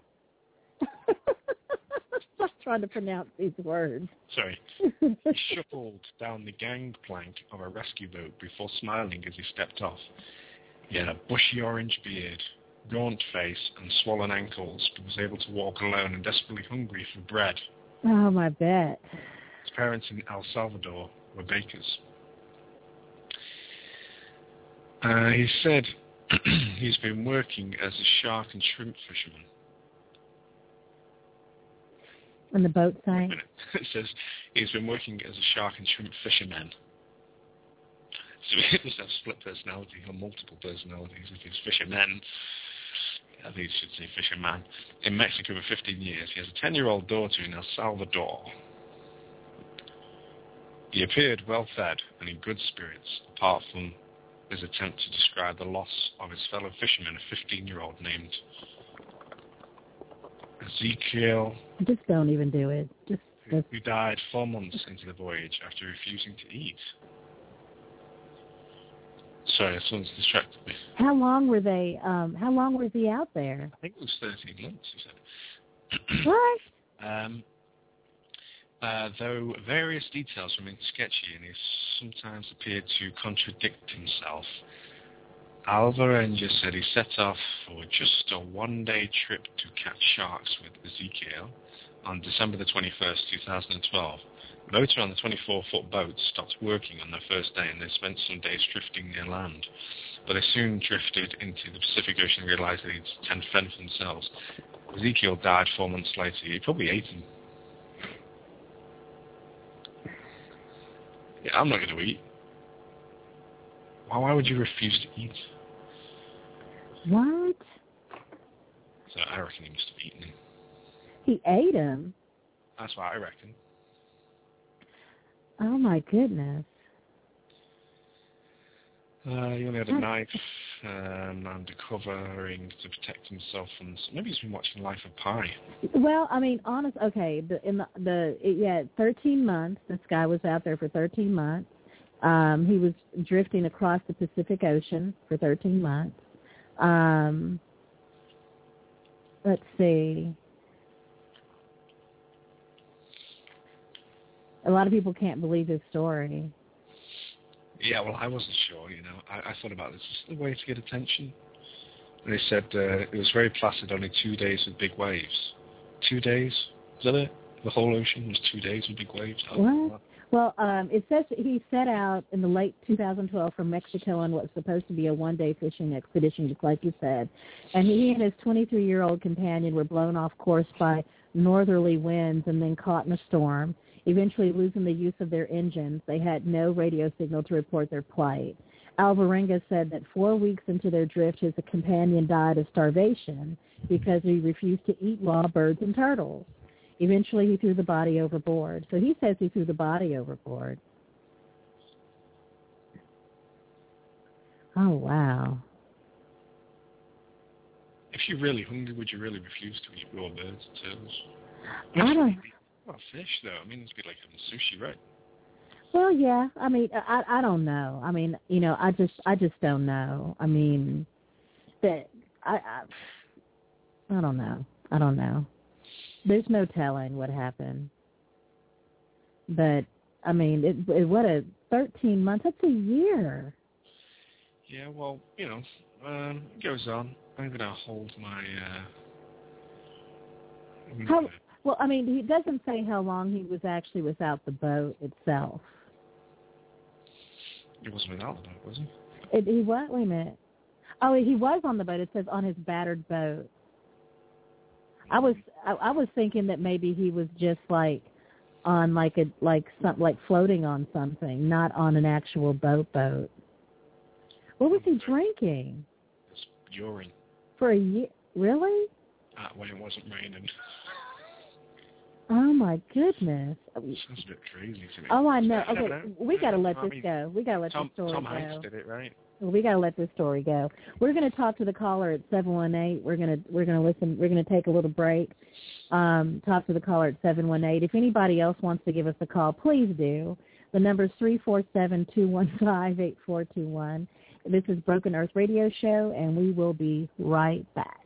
Stop trying to pronounce these words. Sorry. He shuffled down the gangplank of a rescue boat before smiling as he stepped off. He had a bushy orange beard, gaunt face, and swollen ankles, but was able to walk alone and desperately hungry for bread. Oh, my bet. His parents in El Salvador were bakers. He said he's been working as a shark and shrimp fisherman. And the boat sank? It says he's been working as a shark and shrimp fisherman. So he must have split personality or multiple personalities if he's fisherman. I think he should say fisherman. In Mexico for 15 years. He has a 10-year-old daughter in El Salvador. He appeared well-fed and in good spirits, apart from his attempt to describe the loss of his fellow fisherman, a 15-year-old named Ezekiel. Just don't even do it. Who died 4 months into the voyage after refusing to eat. Sorry, someone's distracted me. How long were they? How long was he out there? I think it was 13 months, he said. What? Though various details remain sketchy and he sometimes appeared to contradict himself, Alvarenga said he set off for just a one-day trip to catch sharks with Ezekiel on December the 21st, 2012. The motor on the 24-foot boat stopped working on their first day and they spent some days drifting near land. But they soon drifted into the Pacific Ocean and realized they needed to fend for themselves. Ezekiel died 4 months later. He probably ate him. Yeah, I'm not going to eat. Why would you refuse to eat? What? So I reckon he must have eaten him. He ate him? That's what I reckon. Oh, my goodness. He only had a knife and a covering to protect himself from... Maybe he's been watching Life of Pi. Well, I mean, honest. Okay, 13 months. This guy was out there for 13 months. He was drifting across the Pacific Ocean for 13 months. Let's see. A lot of people can't believe his story. Yeah, well, I wasn't sure, I thought about this. Is this the way to get attention? And they said it was very placid, only 2 days with big waves. 2 days? Is that it? The whole ocean was 2 days with big waves? What? Well, it says he set out in the late 2012 from Mexico on what's supposed to be a one-day fishing expedition, just like you said. And he and his 23-year-old companion were blown off course by northerly winds and then caught in a storm. Eventually losing the use of their engines, they had no radio signal to report their plight. Alvarenga said that 4 weeks into their drift, his companion died of starvation because he refused to eat raw birds and turtles. Eventually, he threw the body overboard. So he says he threw the body overboard. Oh, wow. If you're really hungry, would you really refuse to eat raw birds and turtles? I don't... Well, fish, though. I mean, it's a bit like having sushi, right? Well, yeah. I mean, I don't know. I mean, I just don't know. I mean, I don't know. I don't know. There's no telling what happened. But, I mean, what a 13 months. That's a year. Yeah, well, it goes on. I'm going to hold my... Well, I mean, he doesn't say how long he was actually without the boat itself. He wasn't without the boat, was he? He what? Wait a minute. Oh, he was on the boat. It says on his battered boat. I was thinking that maybe he was just like on like floating on something, not on an actual boat. What was he drinking? It's urine. For a year? Really? When it wasn't raining. Oh, my goodness. Sounds a bit crazy to me. Oh, I know. Okay, we got to let this go. We got to let this story go. Tom Hanks did it, right? Well, we got to let this story go. We're going to talk to the caller at 718. We're going to listen. We're going to take a little break. Talk to the caller at 718. If anybody else wants to give us a call, please do. The number is 347-215-8421. This is Broken Earth Radio Show, and we will be right back.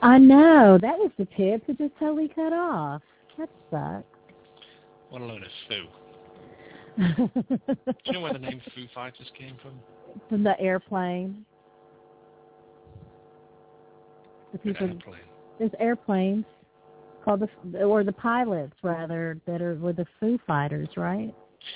I know. That was the tip. It just totally cut off. That sucks. What a load of foo. Do you know where the name Foo Fighters came from? From the airplane. Airplane. There's airplanes called the pilots rather were the Foo Fighters, right?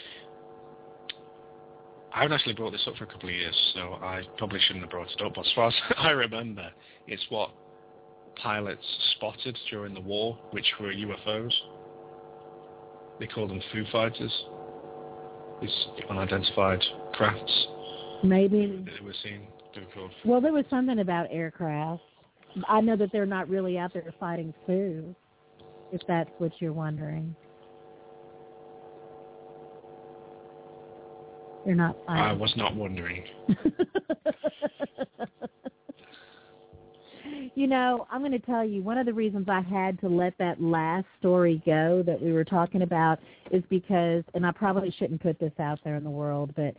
I haven't actually brought this up for a couple of years, so I probably shouldn't have brought it up. But as far as I remember, it's what pilots spotted during the war, which were UFOs. They call them Foo Fighters. These unidentified crafts. Maybe. That we're seeing. Well, there was something about aircraft. I know that they're not really out there fighting Foo, if that's what you're wondering. They're not fighting. I was not wondering. You know, I'm going to tell you, one of the reasons I had to let that last story go that we were talking about is because, and I probably shouldn't put this out there in the world, but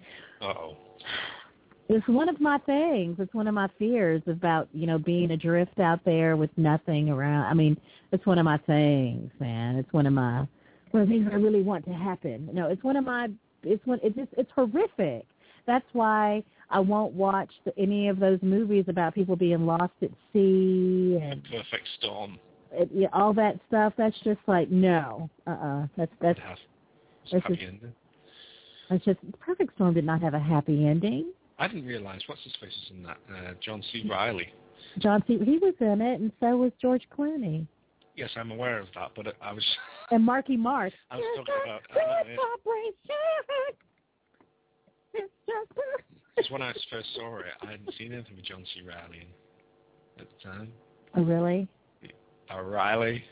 it's one of my things. It's one of my fears about, you know, being adrift out there with nothing around. I mean, it's one of my things, man. It's one of the things I really want to happen. No, it's horrific. That's why I won't watch any of those movies about people being lost at sea and Perfect Storm. All that stuff. That's just like no. That's happy ending. That's just Perfect Storm did not have a happy ending. I didn't realize what's his face is in that. John C. Reilly. He was in it, and so was George Clooney. Yes, I'm aware of that, but I was. And Marky Mark. I was talking about. Because when I first saw it, I hadn't seen anything with John C. Reilly at the time. Oh, really? O'Reilly.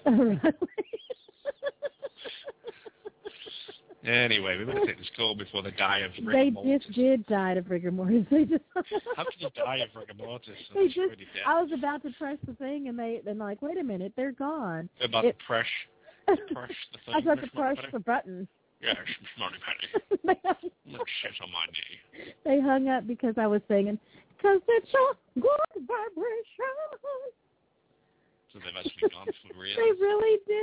Anyway, we're going to take this call before they die of rigor mortis. They just did die of rigor mortis. How can you die of rigor mortis? I was about to press the thing, and they're like, wait a minute, they're gone. They're about to press the thing. I was about to press the button. Yes, Smarty Patty. Look shit on my knee. They hung up because I was singing, because it's a good vibration. So they've actually gone for real? They really did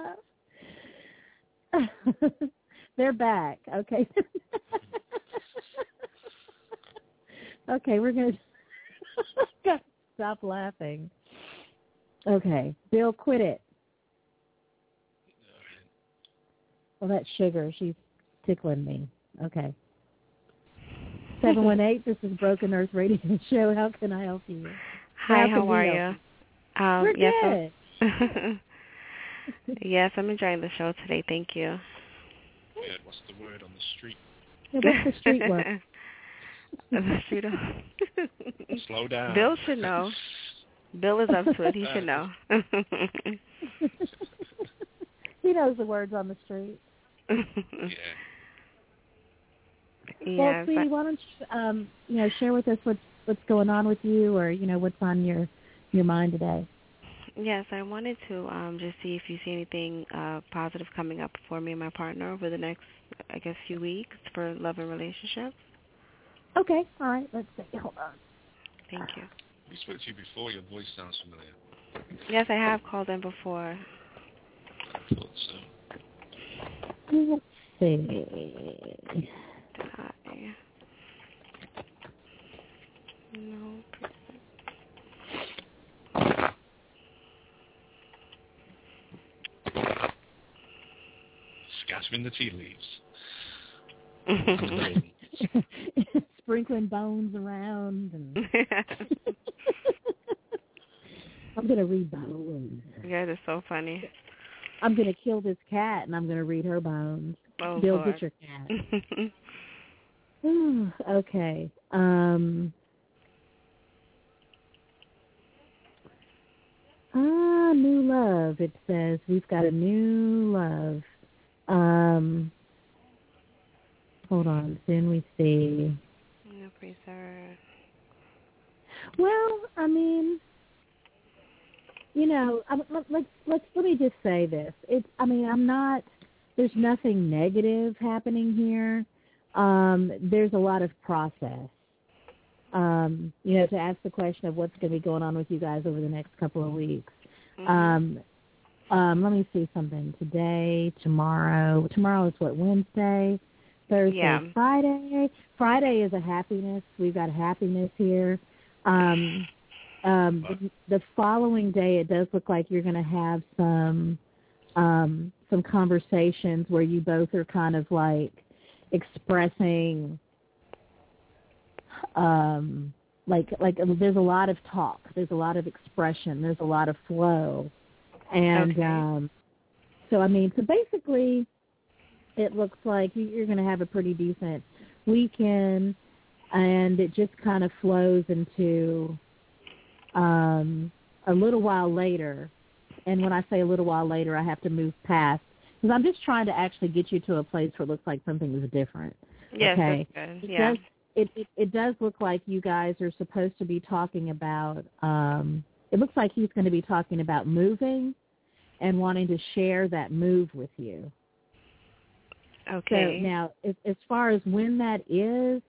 hang up. They're back. Okay. Okay, we're going to stop laughing. Okay. Bill, quit it. Well, that's Sugar. She's tickling me. Okay. 718, this is Broken Earth Radio Show. How can I help you? Hi, how are you? We're good. Yes, I'm enjoying the show today. Thank you. Good. What's the word on the street? Yeah, what's the street word? The street. Slow down. Bill should know. Bill is up to it. He should know. He knows the words on the street. Well, sweetie, why don't you, share with us what's going on with you, or what's on your mind today? Yes, I wanted to just see if you see anything positive coming up for me and my partner over the next, few weeks for love and relationships. Okay, all right. Let's see. Hold on. Thank you. We spoke to you before. Your voice sounds familiar. Yes, I have called in before. I thought so. Let's see. No. Scattering the tea leaves. Sprinkling bones around. And I'm going to read bones. Yeah, that's so funny. I'm going to kill this cat, and I'm going to read her bones. Oh, Bill, Lord. get your cat. Okay. New love, it says. We've got a new love. Hold on. Soon we see. No, please, sir. Well, I mean, let me just say this. There's nothing negative happening here. There's a lot of process. to ask the question of what's going to be going on with you guys over the next couple of weeks. Let me see something. Today, tomorrow. Tomorrow is what, Wednesday? Thursday, Friday. Friday is a happiness. We've got happiness here. The following day, it does look like you're going to have some conversations where you both are kind of like expressing, like there's a lot of talk, there's a lot of expression, there's a lot of flow, and so basically, it looks like you're going to have a pretty decent weekend, and it just kind of flows into a little while later. And when I say a little while later, I have to move past, because I'm just trying to actually get you to a place where it looks like something is different. Yes, okay? That's good. Yeah. It does look like you guys are supposed to be talking about, it looks like he's going to be talking about moving and wanting to share that move with you. Okay. So now, as far as when that is,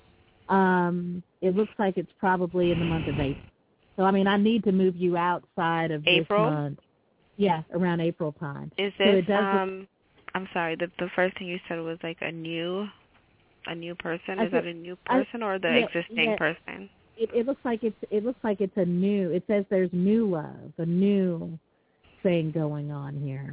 it looks like it's probably in the month of April. So, I need to move you outside of April? This month. Yeah, around April time. Is this, I'm sorry, the first thing you said was like a new person? Is that a new person or the existing person? It looks like it's a new, it says there's new love, a new thing going on here.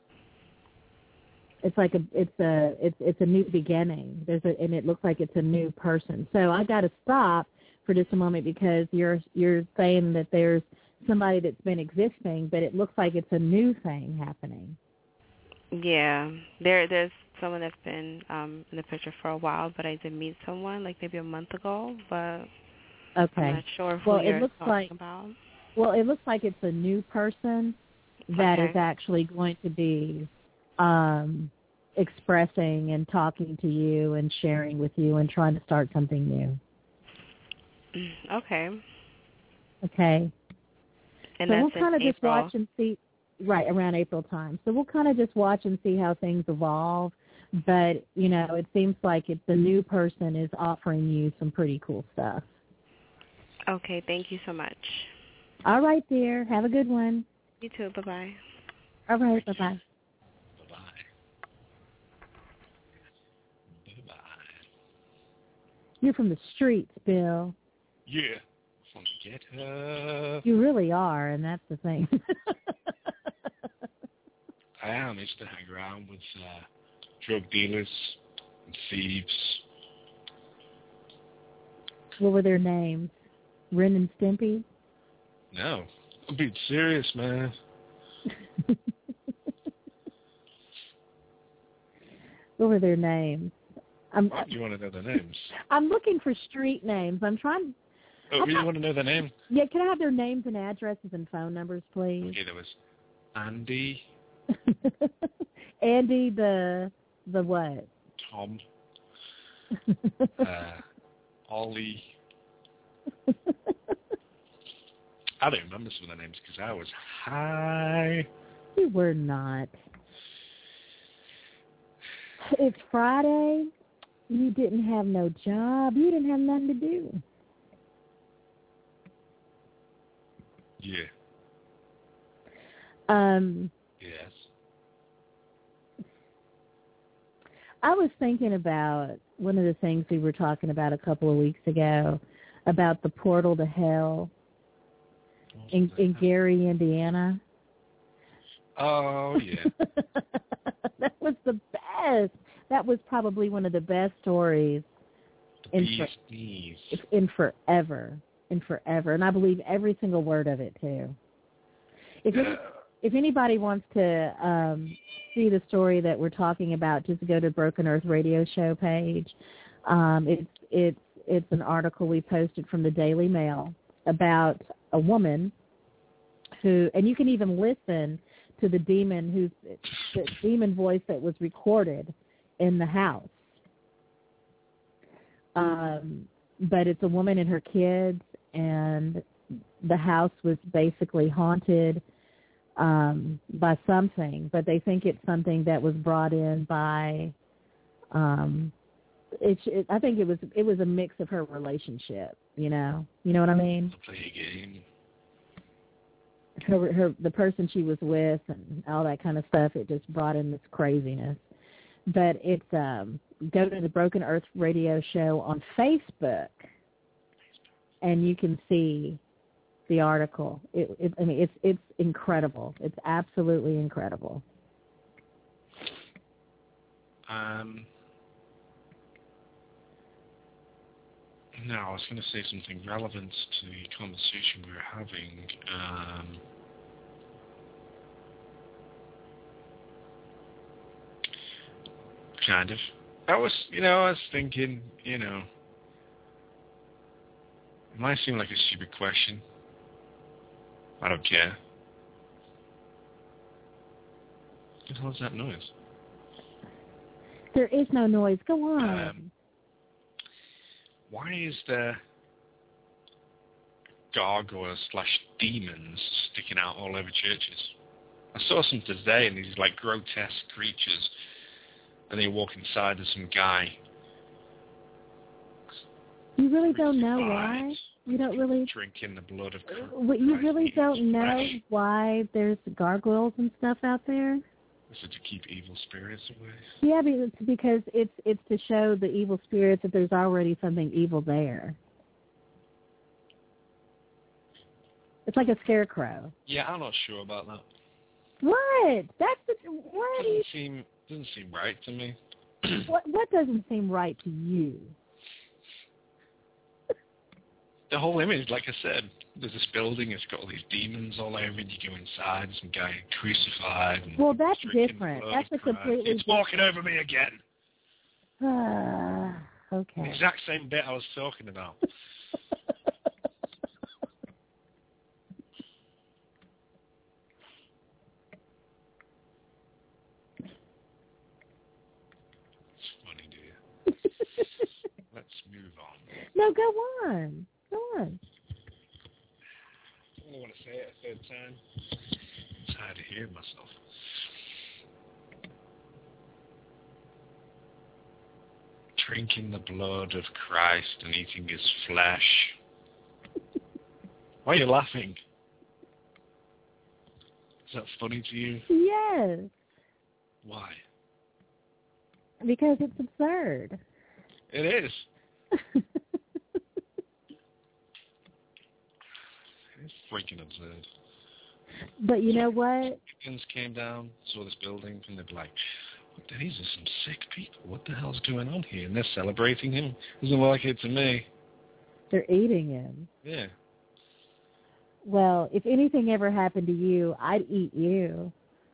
It's like it's a new beginning. And it looks like it's a new person. So I got to stop for just a moment, because you're saying that there's somebody that's been existing, but it looks like it's a new thing happening. Yeah, there's someone that's been in the picture for a while, but I did meet someone like maybe a month ago, but I'm not sure who you're talking about. Well, it looks like it's a new person that is actually going to be expressing and talking to you and sharing with you and trying to start something new. Okay. Okay. And so that's we'll kind of just April. watch and see, right, around April time. So we'll kind of just watch and see how things evolve. But, it seems like the new person is offering you some pretty cool stuff. Okay, thank you so much. All right, dear. Have a good one. You too. Bye-bye. All right, bye-bye. Bye-bye. You're from the streets, Bill. Yeah. From the ghetto. You really are, and that's the thing. I am. I used to hang around with drug dealers and thieves. What were their names? Ren and Stimpy? No. I'm being serious, man. What were their names? What? You want to know their names? I'm looking for street names. I'm trying. Oh, you want to know their name? Yeah, can I have their names and addresses and phone numbers, please? Okay, there was Andy. Andy the what? Tom. Ollie. I don't remember some of their names because I was high. You were not. It's Friday. You didn't have no job. You didn't have nothing to do. Yeah. Yes. I was thinking about one of the things we were talking about a couple of weeks ago, about the portal to hell in Gary, Indiana. Oh, yeah. That was the best. That was probably one of the best stories in forever. And I believe every single word of it, too. If anybody wants to see the story that we're talking about, just go to Broken Earth Radio Show page. It's an article we posted from the Daily Mail about a woman who, and you can even listen to the demon voice that was recorded in the house. But it's a woman and her kids, and the house was basically haunted by something, but they think it's something that was brought in by I think it was a mix of her relationship. You know what I mean? Play a game. The person she was with and all that kind of stuff. It just brought in this craziness. But it's go to the Broken Earth Radio Show on Facebook, and you can see the article. It's incredible. It's absolutely incredible. No, I was going to say something relevant to the conversation we were having. Kind of. I was thinking, it might seem like a stupid question. I don't care. What the hell is that noise? There is no noise. Go on. Why is there gargoyles/demons sticking out all over churches? I saw some today, and these like grotesque creatures, and they walk inside of some guy. You really don't know why? You don't really drinking the blood of Christ. You really don't know why there's gargoyles and stuff out there? Is it to keep evil spirits away? Yeah, because it's to show the evil spirits that there's already something evil there. It's like a scarecrow. Yeah, I'm not sure about that. What? What? Doesn't seem right to me. What doesn't seem right to you? The whole image, like I said, there's this building, it's got all these demons all over it, you go inside, some guy crucified. And well, that's different. That's a completely It's walking over me again. Okay. The exact same bit I was talking about. It's funny, dear. Let's move on. No, go on. Go on. I don't want to say it a third time. It's hard to hear myself. Drinking the blood of Christ and eating his flesh. Why are you laughing? Is that funny to you? Yes. Why? Because it's absurd. It is. It's freaking absurd. But you know what? Chickens came down, saw this building, and they'd be like, these are some sick people. What the hell's going on here? And they're celebrating him. Doesn't look like it to me. They're eating him. Yeah. Well, if anything ever happened to you, I'd eat you.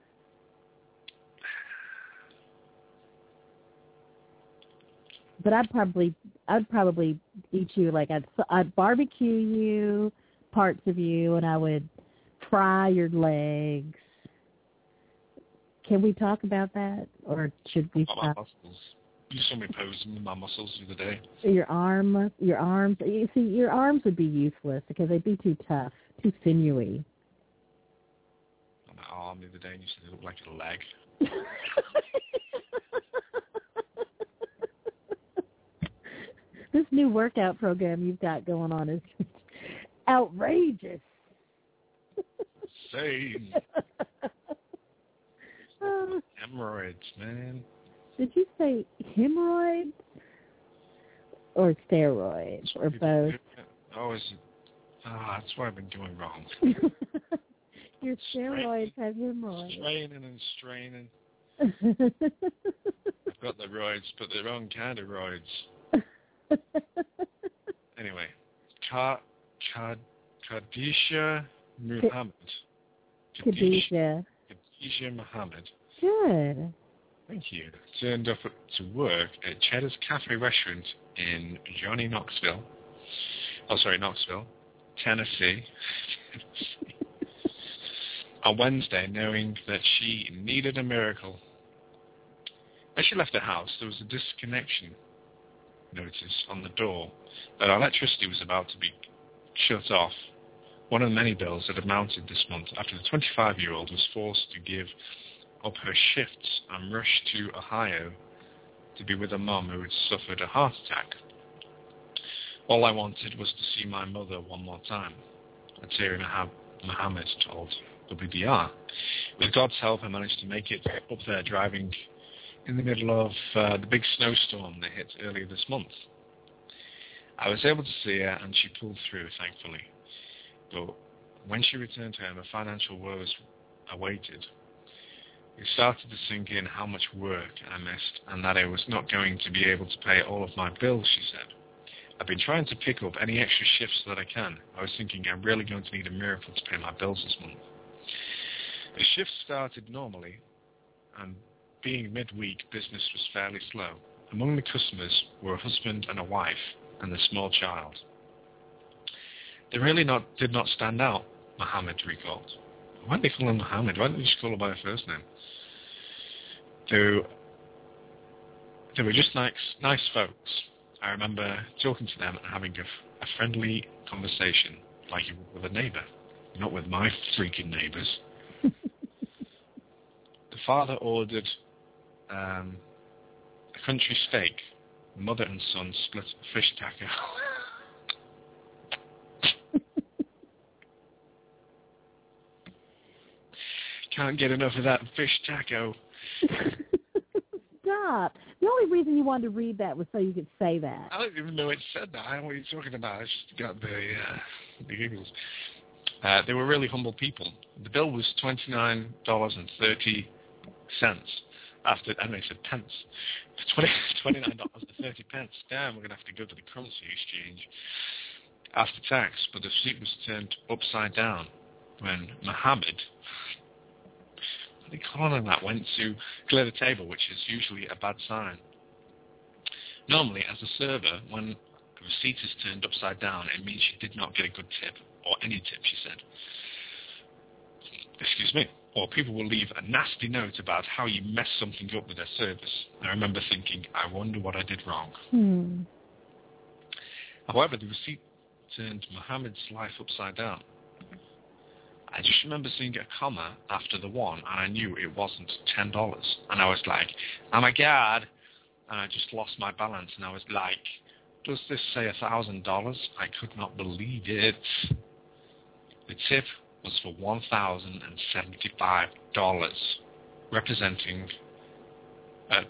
But I'd probably eat you. Like I'd barbecue you, parts of you, and I would fry your legs. Can we talk about that, or should we stop? My muscles. You saw me posing with my muscles the other day. Your arms. You see, your arms would be useless because they'd be too tough, too sinewy. On my arm the other day, and you said it looked like a leg. This new workout program you've got going on is outrageous. Insane. Hemorrhoids, man. Did you say hemorrhoids or steroids or both? That's what I've been doing wrong. Your steroids have hemorrhoids. Straining and straining. Got the roids, but the wrong kind of roids. Anyway, Khadijah Muhammad. Khadijah Muhammad. Good. Thank you. Turned up to work at Cheddar's Cafe restaurant in Knoxville, Tennessee, on Wednesday, knowing that she needed a miracle. As she left the house, there was a disconnection notice on the door that electricity was about to be shut off. One of the many bills that had mounted this month after the 25-year-old was forced to give up her shifts and rush to Ohio to be with a mum who had suffered a heart attack. All I wanted was to see my mother one more time. Atiri Mohammed told WBR. With God's help, I managed to make it up there, driving in the middle of the big snowstorm that hit earlier this month. I was able to see her, and she pulled through, thankfully. But when she returned home, her financial woes awaited. It started to sink in how much work I missed, and that I was not going to be able to pay all of my bills, she said. I've been trying to pick up any extra shifts that I can. I was thinking I'm really going to need a miracle to pay my bills this month. The shift started normally, and being midweek, business was fairly slow. Among the customers were a husband and a wife, and a small child. They really did not stand out, Mohammed recalled. Why did they call him Mohammed? Why didn't they just call her by her first name? They were just nice folks. I remember talking to them and having a friendly conversation, like you would with a neighbour, not with my freaking neighbours. The father ordered a country steak. Mother and son split a fish taco. Can't get enough of that fish taco. Stop. The only reason you wanted to read that was so you could say that. I don't even know it said that. I don't know what you're talking about. I just got the giggles. They were really humble people. The bill was $29.30 after, and they said pence. $29.30. Damn, we're going to have to go to the currency exchange after tax. But the receipt was turned upside down when Mohammed, what do you call it, that went to clear the table, which is usually a bad sign. Normally, as a server, when a receipt is turned upside down, it means you did not get a good tip, or any tip, she said. Excuse me. Or people will leave a nasty note about how you messed something up with their service. I remember thinking, I wonder what I did wrong. However, the receipt turned Mohammed's life upside down. I just remember seeing a comma after the one, and I knew it wasn't $10. And I was like, oh my God. And I just lost my balance, and I was like, does this say $1,000? I could not believe it. The tip was for $1,075, representing a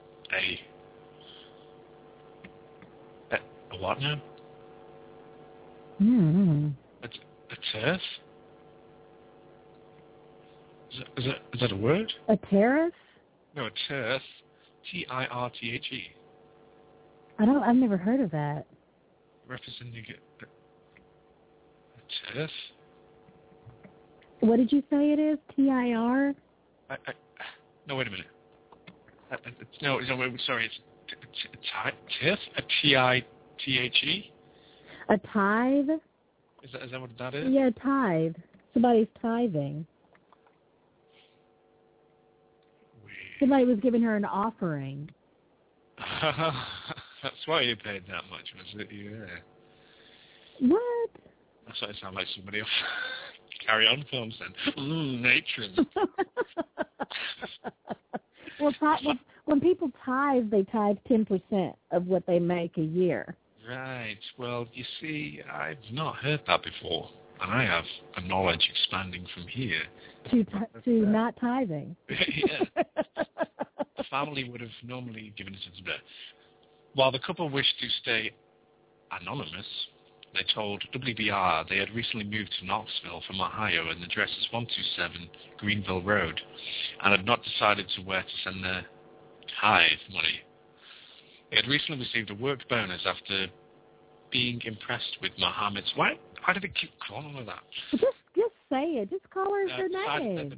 what now? A tariff? Is that a word? A tariff? No, a tariff. T-I-R-T-H-E. I've never heard of that. Representing a tariff? What did you say it is? T-I-R? No, wait a minute. No, sorry. It's TIF? A T-I-T-H-E? A tithe? Is that what that is? Yeah, tithe. Somebody's tithing. Somebody was giving her an offering. That's why you paid that much, was it? Yeah. What? That's why it sounded like somebody else. Carry on films then. Matron. Well, when people tithe, they tithe 10% of what they make a year. Right. Well, you see, I've not heard that before. And I have a knowledge expanding from here. To not tithing. Yeah. The family would have normally given it to them. While the couple wished to stay anonymous, they told WBR they had recently moved to Knoxville from Ohio and the address is 127 Greenville Road and had not decided to where to send their tithe money. They had recently received a work bonus after being impressed with Mohammed's... Why do they keep calling her that? Just say it. Just call her her name.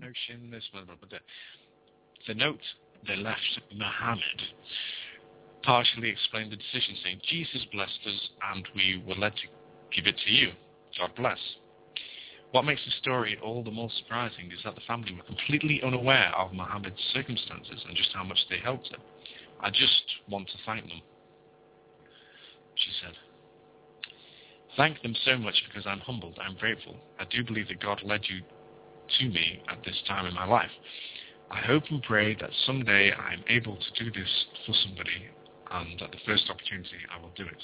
The note they left Mohammed partially explained the decision, saying, Jesus blessed us and we were led to give it to you. God bless. What makes the story all the more surprising is that the family were completely unaware of Mohammed's circumstances and just how much they helped him. I just want to thank them, she said. Thank them so much because I'm humbled. I'm grateful. I do believe that God led you to me at this time in my life. I hope and pray that someday I'm able to do this for somebody, and at the first opportunity I will do it.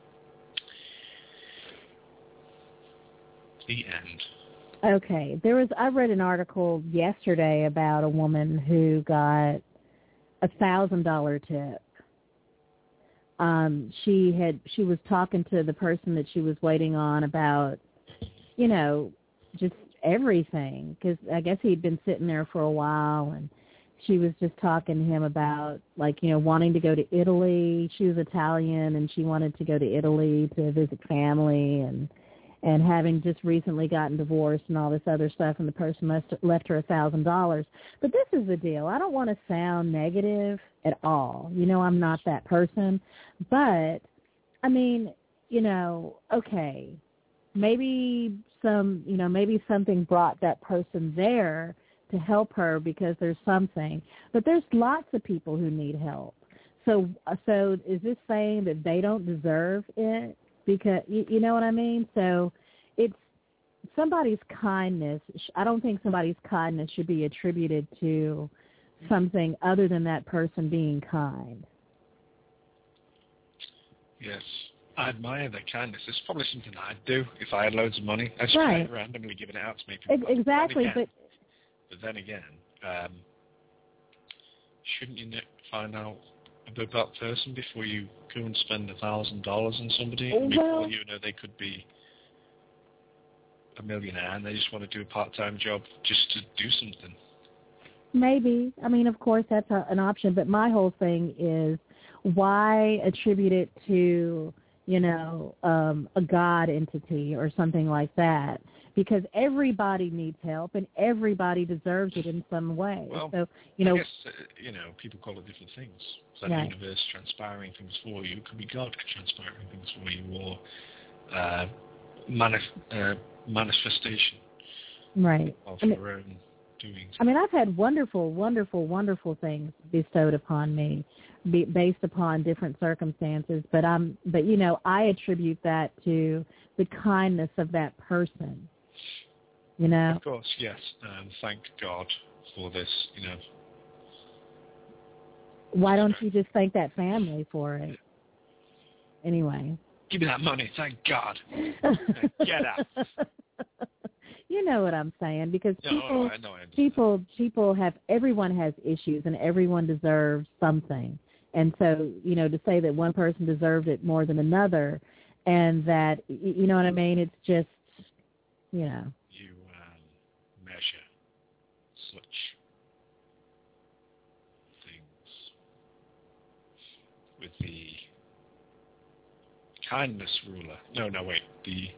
The end. Okay. I read an article yesterday about a woman who got $1,000 tip. She was talking to the person that she was waiting on about, just everything, because I guess he'd been sitting there for a while, and she was just talking to him about, wanting to go to Italy. She was Italian, and she wanted to go to Italy to visit family, and having just recently gotten divorced and all this other stuff, and the person left her $1,000. But this is the deal. I don't want to sound negative at all. I'm not that person. But, I mean, okay, maybe something brought that person there to help her because there's something. But there's lots of people who need help. So is this saying that they don't deserve it? Because, you know what I mean? So it's somebody's kindness. I don't think somebody's kindness should be attributed to something other than that person being kind. Yes. I admire their kindness. It's probably something I'd do if I had loads of money. I'd just randomly giving it out to me. Exactly. But then again, shouldn't you find out about that person before you go and spend $1,000 on somebody? Before they could be a millionaire and they just want to do a part-time job just to do something. Maybe. I mean, of course, that's an option. But my whole thing is, why attribute it to, a God entity or something like that? Because everybody needs help and everybody deserves it in some way. Well, so, I guess, people call it different things. It's like the universe transpiring things for you. It could be God transpiring things for you, or manifestation of your own doings. I mean, I've had wonderful, wonderful, wonderful things bestowed upon me based upon different circumstances. But I attribute that to the kindness of that person. Of course, yes. Thank God for this, Why don't you just thank that family for it? Anyway. Give me that money, thank God. Get out. You know what I'm saying, because everyone has issues and everyone deserves something. And so, to say that one person deserved it more than another, and that, you know what I mean, it's just, You measure such things with the kindness ruler. No, wait. The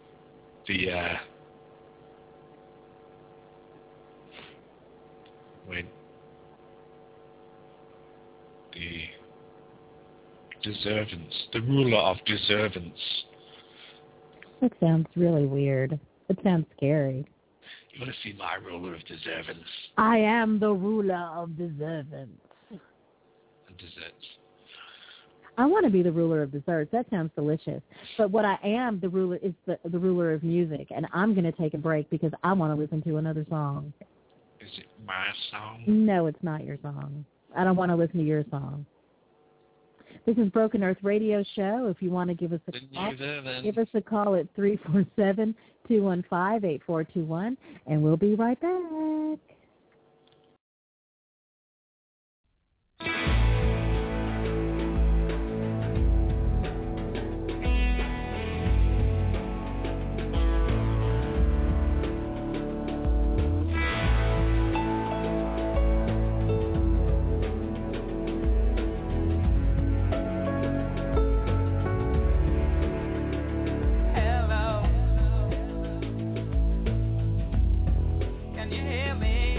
deservance, the ruler of deservance. That sounds really weird. It sounds scary. You want to see my ruler of deservance? I am the ruler of deservance. And desserts. I want to be the ruler of desserts. That sounds delicious. But what I am, the ruler, is the ruler of music. And I'm going to take a break because I want to listen to another song. Is it my song? No, it's not your song. I don't want to listen to your song. This is Broken Earth Radio Show. If you want to give us a call, give us a call at 347-215-8421, and we'll be right back. Can you hear me?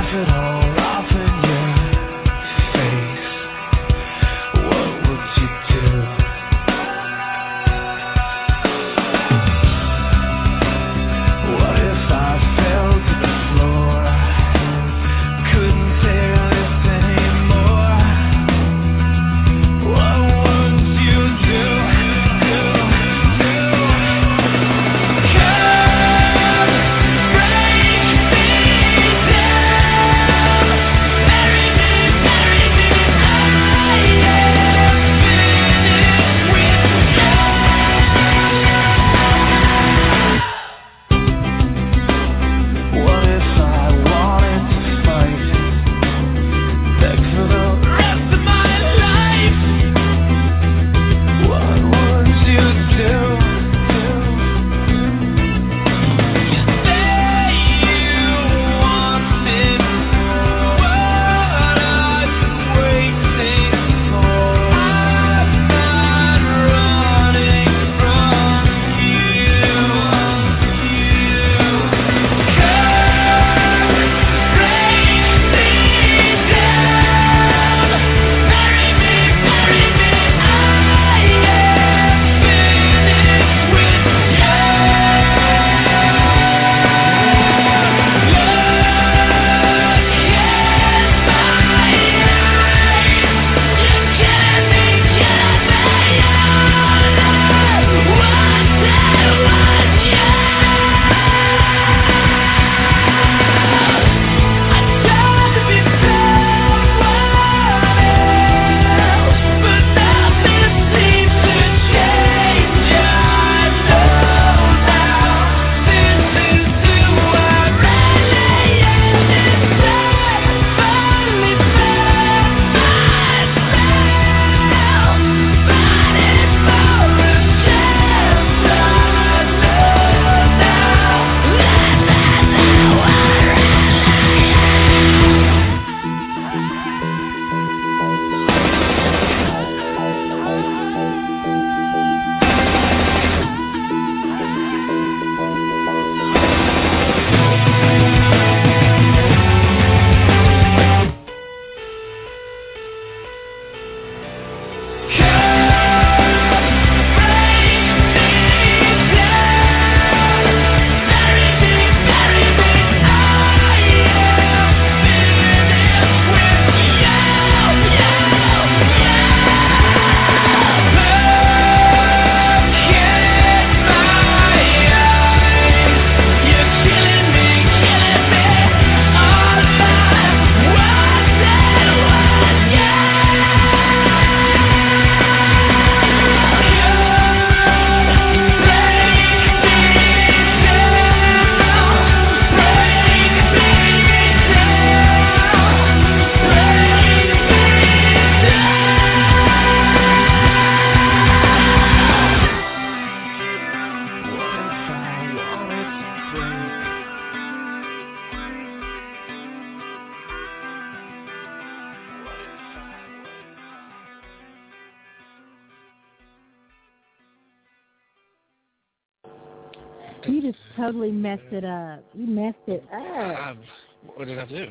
You just totally messed it up. You messed it up. What did I do?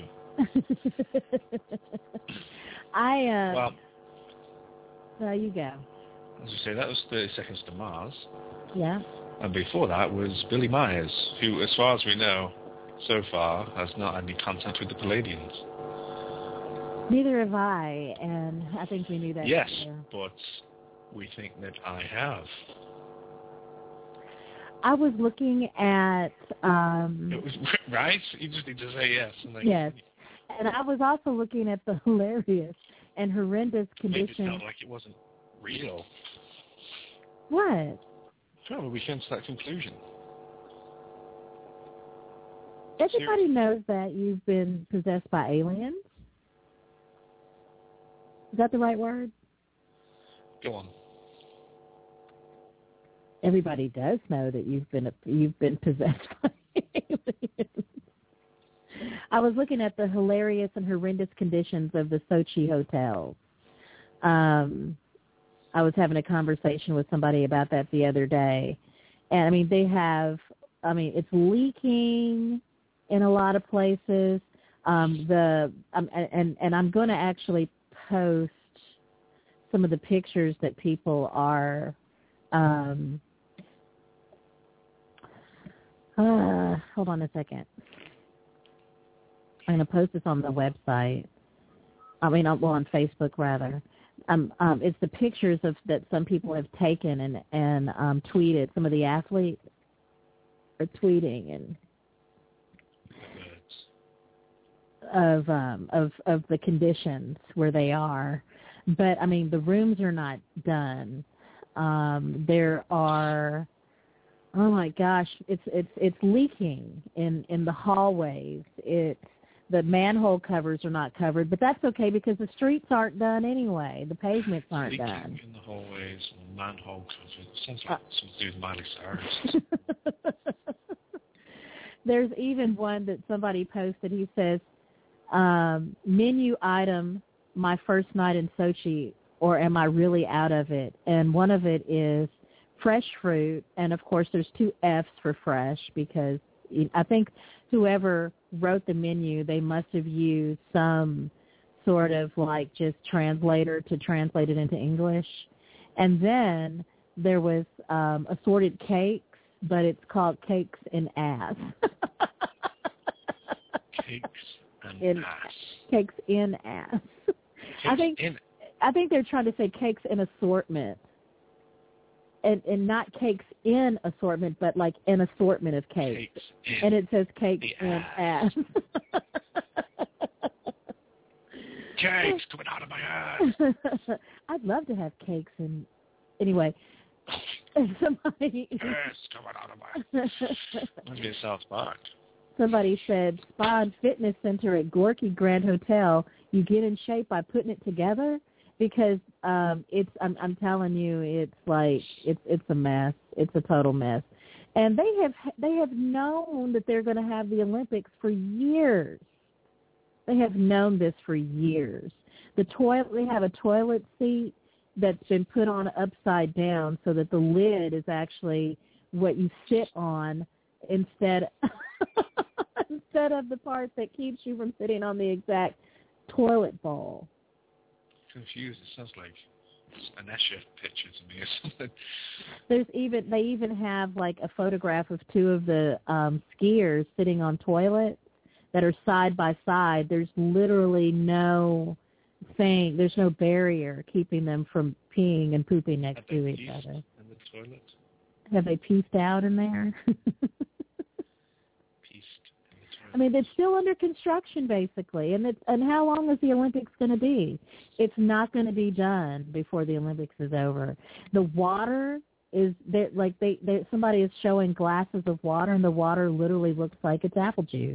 Well, there you go. As you say, that was 30 Seconds to Mars. Yeah. And before that was Billy Myers, who, as far as we know, so far, has not had any contact with the Palladians. Neither have I, and I think we knew that. Yes, but we think that I have. I was looking at... It was, right? You just need to say yes. And yes. And I was also looking at the hilarious and horrendous conditions. It made it sound like it wasn't real. What? How we came to that conclusion? Everybody knows that you've been possessed by aliens. Is that the right word? Go on. Everybody does know that you've been possessed by aliens. I was looking at the hilarious and horrendous conditions of the Sochi hotels. I was having a conversation with somebody about that the other day. And, I mean, it's leaking in a lot of places. And I'm going to actually post some of the pictures that people are. Hold on a second. I'm going to post this on the website. On Facebook rather. It's the pictures that some people have taken and tweeted. Some of the athletes are tweeting and of the conditions where they are. But I mean, the rooms are not done. There are, oh my gosh, it's leaking in the hallways. The manhole covers are not covered, but that's okay because the streets aren't done anyway. The pavements aren't done. In the hallways, manhole covers. Sounds like something to do with Miley Cyrus. There's even one that somebody posted. He says, menu item, my first night in Sochi, or am I really out of it? And one of it is fresh fruit, and of course there's 2 F's for fresh because I think whoever wrote the menu, they must have used some sort of like just translator to translate it into English. And then there was assorted cakes, but it's called cakes in ass. Cakes and ass. Cakes in ass. I think they're trying to say cakes in assortment. And not cakes in assortment, but like an assortment of cakes. And it says cakes in ass. Cakes coming out of my ass. I'd love to have cakes in. Anyway, somebody. Yes, coming out of my ass. Must be a South Park. Somebody said, Spa and Fitness Center at Gorky Grand Hotel. You get in shape by putting it together. Because I'm telling you, it's like it's a mess. It's a total mess, and they have known that they're going to have the Olympics for years. They have known this for years. They have a toilet seat that's been put on upside down so that the lid is actually what you sit on instead of the part that keeps you from sitting on the exact toilet bowl. Confused. It sounds like an Escher picture to me or something. They even have like a photograph of 2 of the skiers sitting on toilets that are side by side. There's literally no barrier keeping them from peeing and pooping next to each other. In the toilet? Have they pieced out in there? I mean, it's still under construction, basically. And how long is the Olympics going to be? It's not going to be done before the Olympics is over. The water is somebody is showing glasses of water, and the water literally looks like it's apple juice.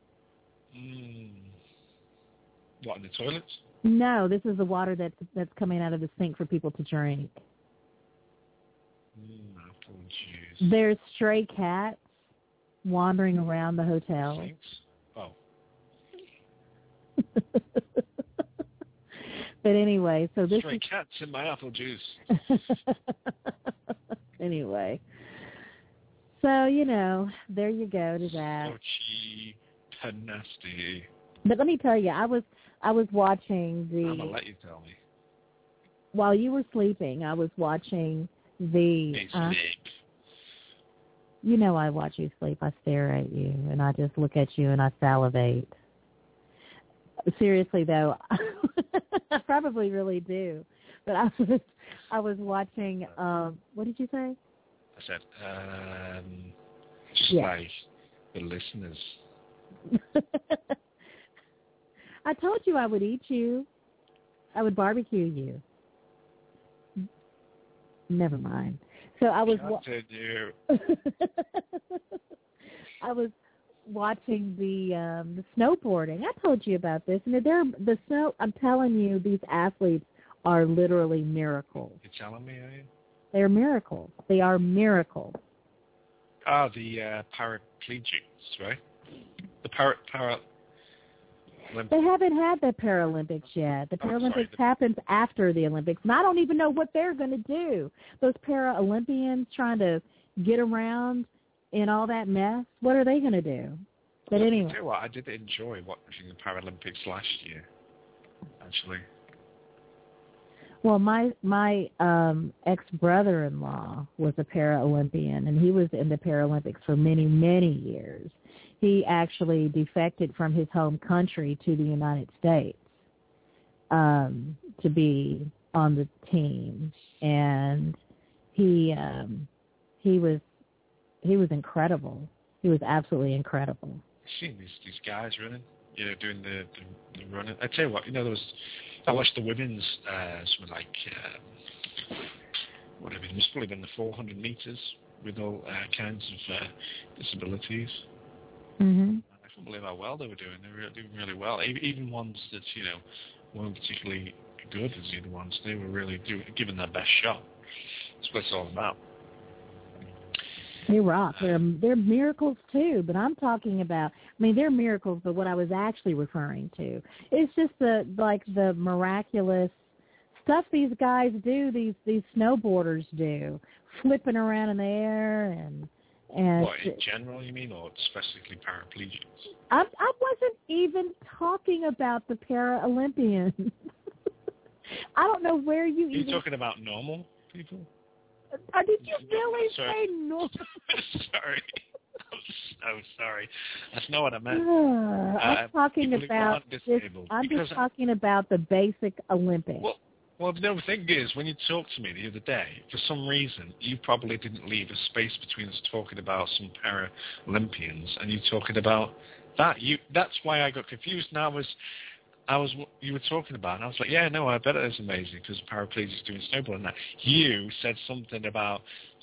What, in the toilets? No, this is the water that's coming out of the sink for people to drink. Apple juice. There's stray cats wandering around the hotel. Thanks. Oh. But anyway, so this stray cats in my apple juice. Anyway. So, there you go to that. Sochi, nasty. But let me tell you, I was watching the... I'm going to let you tell me. While you were sleeping, I was watching the... sleep. You know I watch you sleep. I stare at you, and I just look at you, and I salivate. Seriously, though, I probably really do. But I was watching, what did you say? I said, just like the listeners. I told you I would eat you. I would barbecue you. Never mind. So I was I was watching the snowboarding. I told you about this, and the snow. I'm telling you, these athletes are literally miracles. You're telling me, are you? They're miracles. They are miracles. Ah, the paraplegics, right? The para. They haven't had the Paralympics yet. The Paralympics happens after the Olympics, and I don't even know what they're going to do. Those Paralympians trying to get around in all that mess, what are they going to do? But anyway. I tell you what, I did enjoy watching the Paralympics last year, actually. Well, my ex-brother-in-law was a Paralympian, and he was in the Paralympics for many, many years. He actually defected from his home country to the United States to be on the team, and he was incredible. He was absolutely incredible. I've seen these guys running, doing the running. I tell you what, I watched the women's something like whatever. It must probably been the 400 meters with all kinds of disabilities. Mm-hmm. I couldn't believe how well they were doing. They were doing really well. Even ones that weren't particularly good as the other ones, they were really giving their best shot. That's what it's all about. They rock. They're miracles too, but I'm talking about. They're miracles, but what I was actually referring to is just the miraculous stuff these guys do. These snowboarders do, flipping around in the air and. What, in general, you mean, or specifically paraplegics? I wasn't even talking about the Paralympians. I don't know where you. Are you talking about normal people? Did you really say normal? Sorry. I'm so sorry. That's not what I meant. I'm talking about I'm just talking about the basic Olympics. Well, the thing is, when you talked to me the other day, for some reason, you probably didn't leave a space between us talking about some Paralympians and you talking about that. That's why I got confused. And you were talking about, and I was like, yeah, no, I bet it is amazing because paraplegics doing snowboarding. That you said something about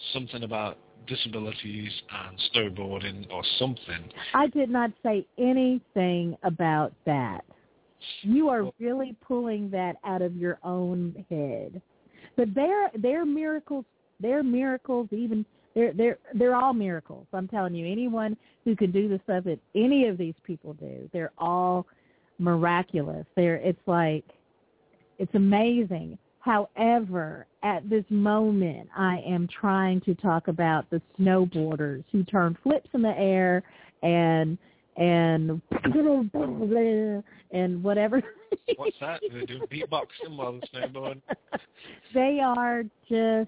disabilities and snowboarding or something. I did not say anything about that. You are really pulling that out of your own head. But they're miracles. They're miracles. Even they're all miracles. I'm telling you, anyone who can do the stuff that any of these people do, they're all miraculous. It's amazing. However, at this moment, I am trying to talk about the snowboarders who turn flips in the air and whatever. What's that? They do beatboxing while they snowboard. They are just.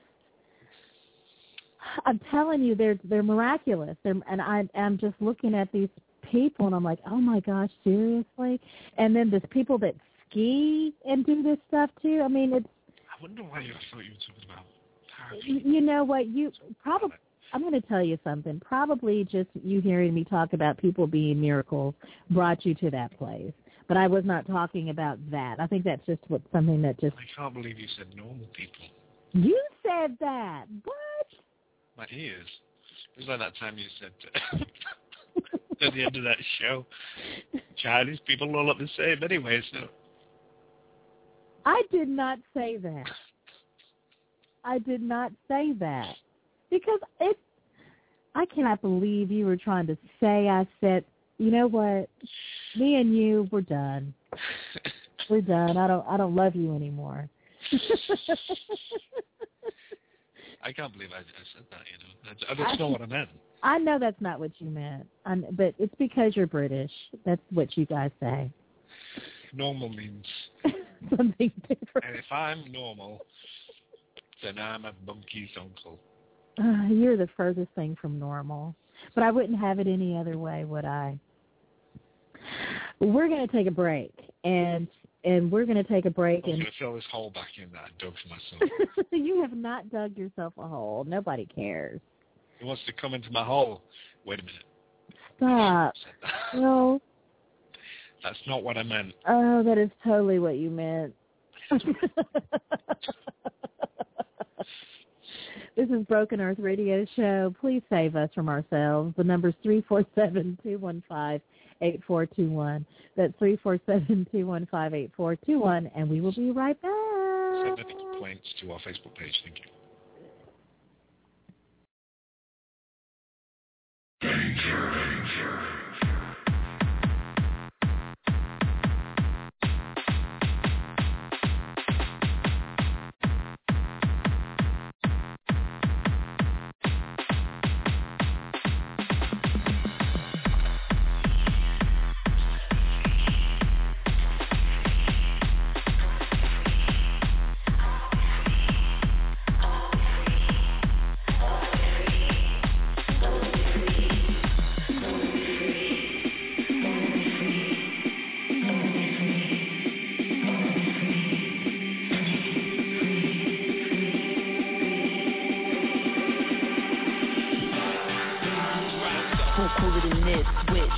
I'm telling you, they're miraculous. I'm just looking at these people, and I'm like, oh my gosh, seriously? And then there's people that ski and do this stuff too. I wonder why you thought you were talking about paraplegics. You know what? You probably. I'm going to tell you something. Probably just you hearing me talk about people being miracles brought you to that place. But I was not talking about that. I think that's just something that just... I can't believe you said normal people. You said that. What? My ears. It was like that time you said at the end of that show, Chinese people all look the same anyway, so... I did not say that. I did not say that. Because I cannot believe you were trying to say I said, you know what, me and you, we're done. We're done. I don't love you anymore. I can't believe I said that, That's not what I meant. I know that's not what you meant, but it's because you're British. That's what you guys say. Normal means something different. And if I'm normal, then I'm a monkey's uncle. You're the furthest thing from normal. But I wouldn't have it any other way, would I? We're going to take a break, and we're going to take a break. I'm going to fill this hole back in that I dug for myself. You have not dug yourself a hole. Nobody cares. Who wants to come into my hole? Wait a minute. Stop. No. That's not what I meant. Oh, that is totally what you meant. This is Broken Earth Radio Show. Please save us from ourselves. The number's 347-215-8421. That's 347-215-8421, and we will be right back. Send any complaints to our Facebook page. Thank you. Danger.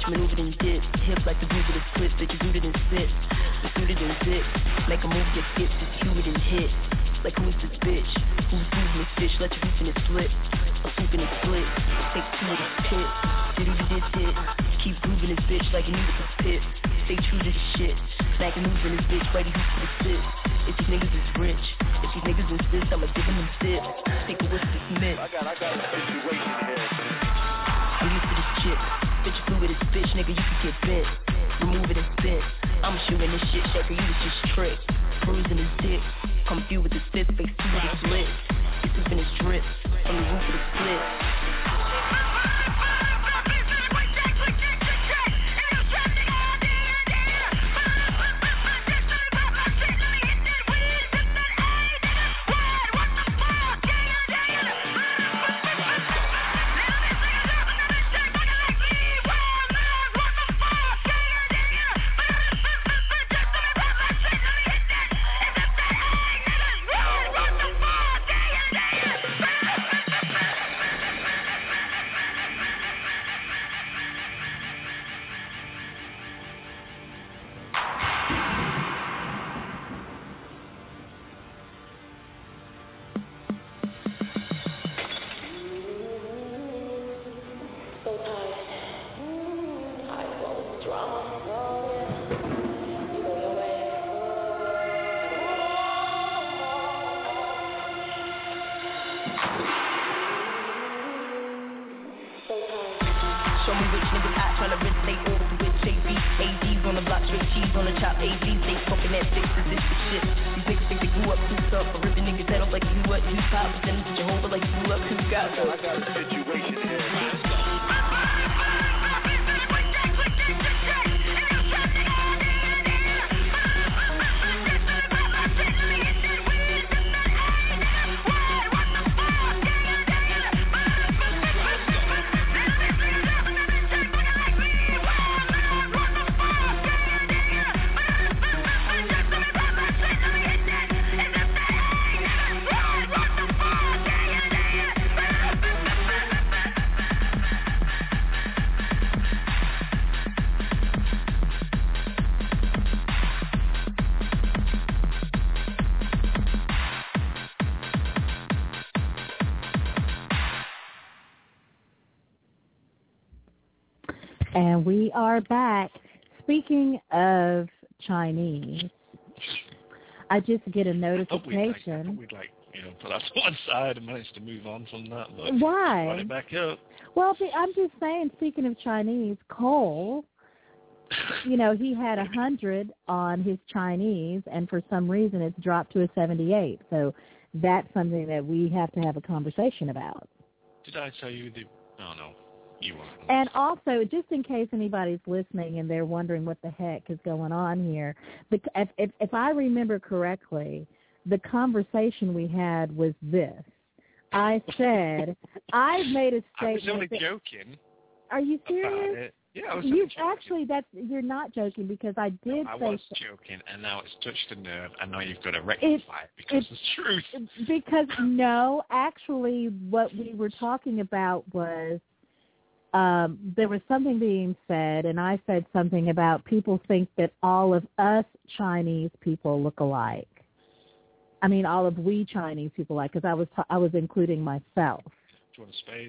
maneuvered and dip. Hips like the groove of the clip, bitches rooted and spit. The suited and zip. Make a move, get skipped, just cue it and hit. Like who's this bitch? Who's moving this bitch? Let your hoop in it split. A swoop in it split. Take two of this pit. Did it. Keep grooving this bitch like you knew it was pit. Stay true to the shit. Back and moving this bitch, righty hoop for the sit. If these niggas is rich, if these niggas insist, I'ma give them zip. Take a whiff to Smith. I got a situation here. I'm used to this shit. Bitch flew with this bitch, nigga, you can get bent. Remove it and spit. I'm shooting this shit, shaker, you was just trick. Bruising his dick. Come through with the fist, face two with his lit. He's sipping his drip from the roof of the split. And we are back. Speaking of Chinese, I just get a notification. We'd put that to one side and manage to move on from that. But why? Brought it back up. Well, I'm just saying, speaking of Chinese, Cole, he had 100 on his Chinese, and for some reason it's dropped to a 78. So that's something that we have to have a conversation about. Did I tell you Oh, no. You won't. And also, just in case anybody's listening and they're wondering what the heck is going on here, if I remember correctly, the conversation we had was this. I said, I made a statement. I was only joking. Are you serious? Yeah, I was joking. Actually, you're not joking, because I did say... I was joking, and now it's touched a nerve, and now you've got to rectify it because it's the truth. Because, no, actually, what we were talking about was... there was something being said, and I said something about people think that all of us Chinese people look alike. I mean, all of we Chinese people alike, because I was including myself. Do you want a spade?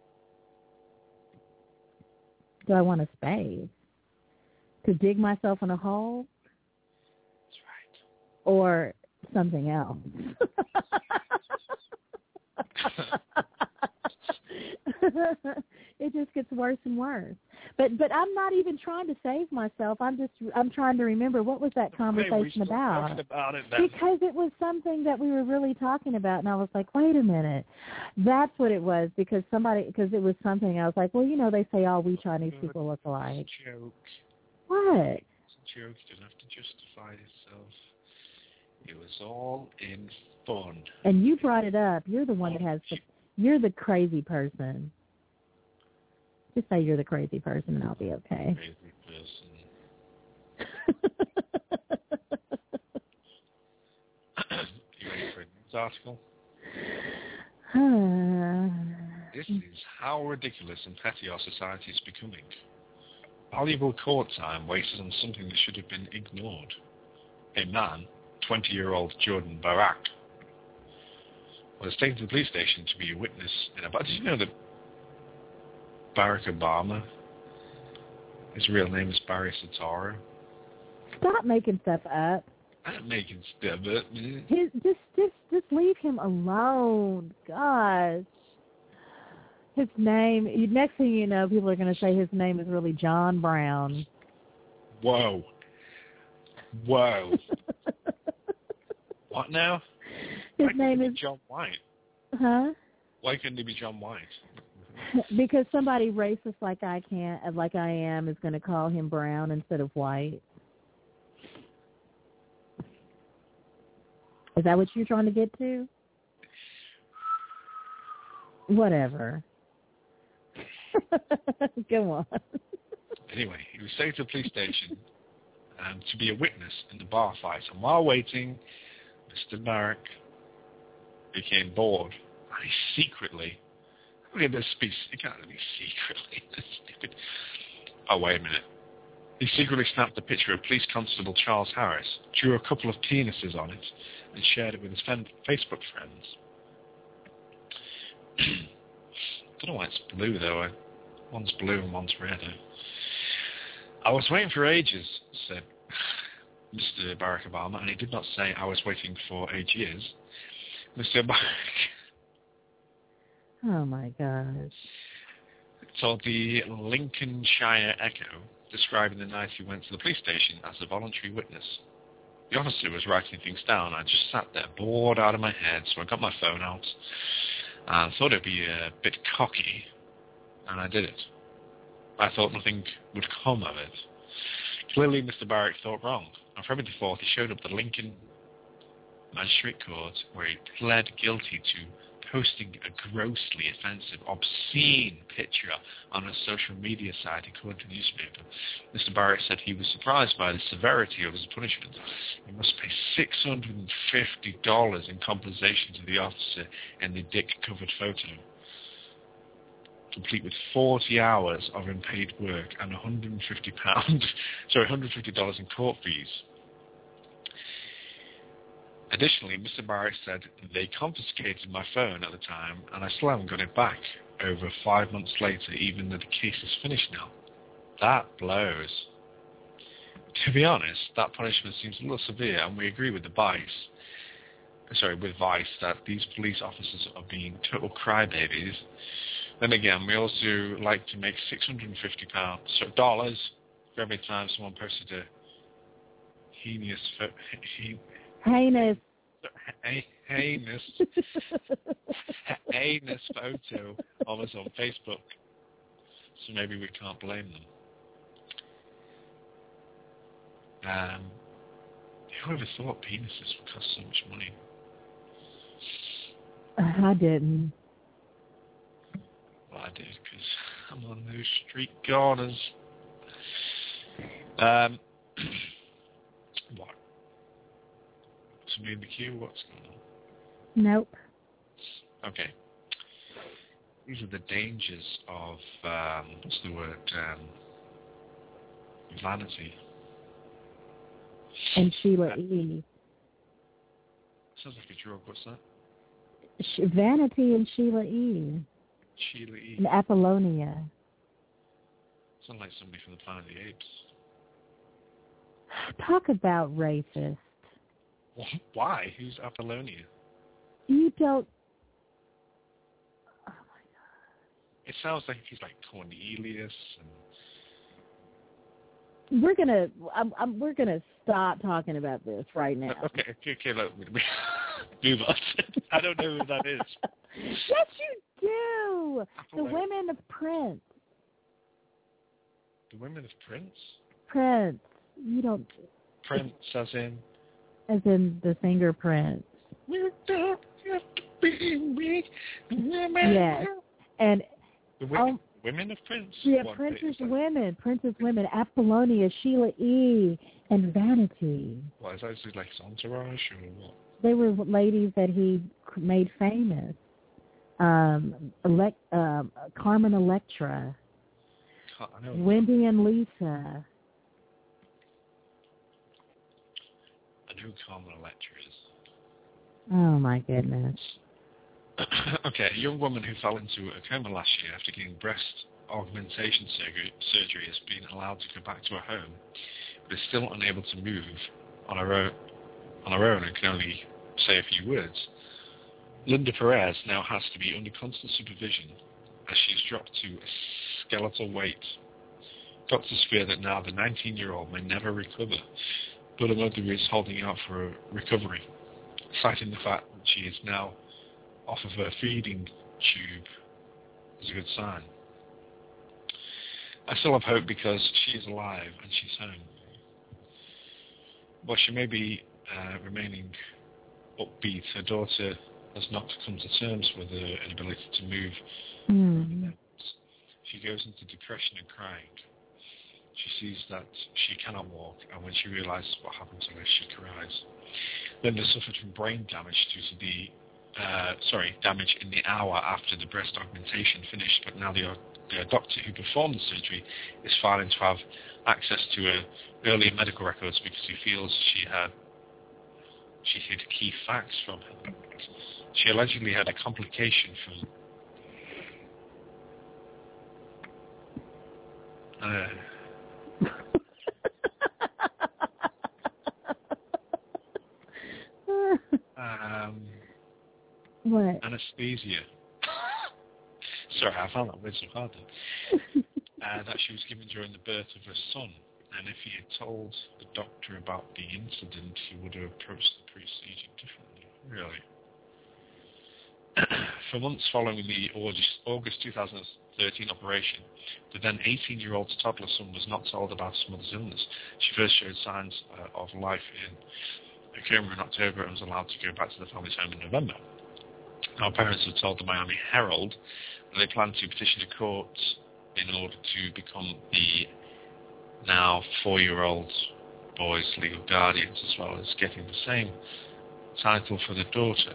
Do I want a spade? To dig myself in a hole? That's right. Or something else? It just gets worse and worse. But I'm not even trying to save myself. I'm trying to remember, what was that conversation about? Talking about it then. Because it was something that we were really talking about, and I was like, wait a minute, that's what it was. Because it was something. I was like, well, they say all we Chinese people look alike. It's a joke. What? It's a joke. You don't have to justify yourself. It was all in fun. And you brought it up. You're the one that has. You're the crazy person. Just say you're the crazy person, and I'll be okay. Crazy person. You ready for this article? This is How Ridiculous and Petty Our Society is Becoming valuable court time wasted on something that should have been ignored. A man, 20-year-old Jordan Barak, was taken to the police station to be a witness in a... Did you know that Barack Obama, his real name is Barry Soetoro? Stop making stuff up. I'm making stuff up. Just leave him alone. Gosh. His name, next thing you know, people are going to say his name is really John Brown. Whoa. What now? His name is John White. Huh? Why couldn't he be John White? Because somebody racist like I am is going to call him Brown instead of White. Is that what you're trying to get to? Whatever. Go on. Anyway, he was taken to the police station to be a witness in the bar fight. And while waiting, Mr. Barak became bored. And he secretly... Look at this piece. It can't be secretly. That's stupid. Oh, wait a minute. He secretly snapped a picture of Police Constable Charles Harris, drew a couple of penises on it, and shared it with his Facebook friends. I don't know why it's blue, though. One's blue and one's red. I was waiting for ages, said Mr. Barack Obama, and he did not say I was waiting for 8 years. Mr. Barack... Oh, my gosh. Told the Lincolnshire Echo, describing the night he went to the police station as a voluntary witness. The officer was writing things down. I just sat there, bored out of my head, so I got my phone out and thought it'd be a bit cocky, and I did it. I thought nothing would come of it. Clearly, Mr. Barrett thought wrong. On February 4th, he showed up at the Lincoln Magistrate Court, where he pled guilty to posting a grossly offensive, obscene picture on a social media site, according to the newspaper. Mr. Barrett said he was surprised by the severity of his punishment. He must pay $650 in compensation to the officer in the dick-covered photo, complete with 40 hours of unpaid work and $150 in court fees. Additionally, Mr. Barrett said they confiscated my phone at the time and I still haven't got it back over 5 months later, even though the case is finished now. That blows. To be honest, that punishment seems a little severe, and we agree with Vice that these police officers are being total crybabies. Then again, we also like to make $650 for every time someone posted a heinous photo of us on Facebook. So maybe we can't blame them. Whoever thought penises would cost so much money? I didn't. Well, I did, because I'm on those street corners. What? Somebody in the queue? What's going on? Nope. Okay. These are the dangers of, what's the word, vanity. And Sheila E. Sounds like a drug. What's that? Vanity and Sheila E. Sheila E. And Apollonia. Sounds like somebody from the Planet of the Apes. Talk about racist. Why? Who's Apollonia? You don't... Oh, my God. It sounds like he's like Cornelius and... We're gonna stop talking about this right now. Okay, look, move on. I don't know who that is. Yes, you do. The women of Prince. The women of Prince? Prince. You don't. Prince, as in? As in the singer Prince. You don't have to be me. Yes, and the women of Prince? Yeah, Prince's women, Apollonia, Sheila E., and Vanity. What, is that like his entourage or what? They were ladies that he made famous. Carmen Electra. Wendy and Lisa. I know who Carmen Electra is. Oh, my goodness. Okay, a young woman who fell into a coma last year after getting breast augmentation surgery has been allowed to go back to her home, but is still unable to move on her own and can only say a few words. Linda Perez now has to be under constant supervision as she's dropped to a skeletal weight. Doctors fear that now the 19-year-old may never recover, but her mother is holding out for a recovery, citing the fact that she is now off of her feeding tube as a good sign. I still have hope because she is alive and she's home. While she may be remaining upbeat, her daughter has not come to terms with her inability to move. She goes into depression and crying. She sees that she cannot walk, and when she realizes what happened to her, she cries. Linda suffered from brain damage due to the damage in the hour after the breast augmentation finished, but now the doctor who performed the surgery is filing to have access to her earlier medical records because he feels she hid key facts from her. She allegedly had a complication from what? Anesthesia. Sorry, I found that word so hard. That she was given during the birth of her son, and if he had told the doctor about the incident, he would have approached the procedure differently. Really? For months following the August 2013 operation, the then 18-year-old's toddler son was not told about his mother's illness. She first showed signs of life in a coma in October and was allowed to go back to the family's home in November. Our parents have told the Miami Herald that they plan to petition a court in order to become the now 4-year-old boy's legal guardians, as well as getting the same title for the daughter.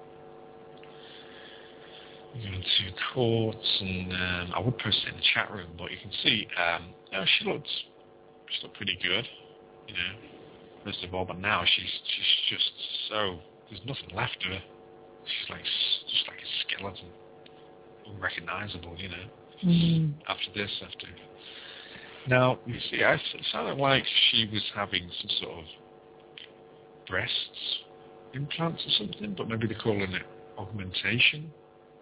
We're going to court, and I would post it in the chat room, but you can see she looked pretty good, you know, first of all, but now she's just so, there's nothing left of her. She's just like a skeleton, unrecognizable, you know. After now, you see, it sounded like she was having some sort of breasts implants or something, but maybe they're calling it augmentation.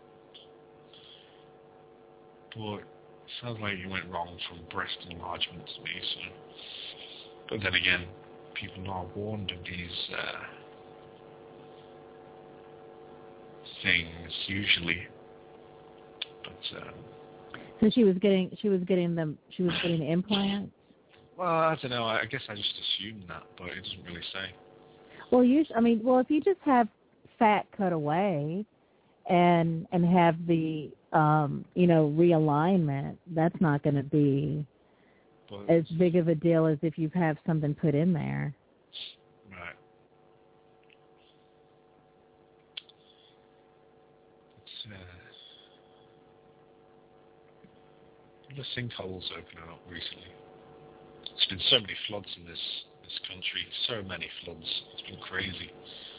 But it sounds like it went wrong from breast enlargement to me. So, but then again, people are warned of these things usually. But so she was getting the implants. Well, I don't know. I guess I just assumed that, but it doesn't really say. Well, if you just have fat cut away, and have the realignment, that's not going to be as big of a deal as if you have something put in there. Right. The sinkholes opening up recently. There's been so many floods in this country. So many floods. It's been crazy.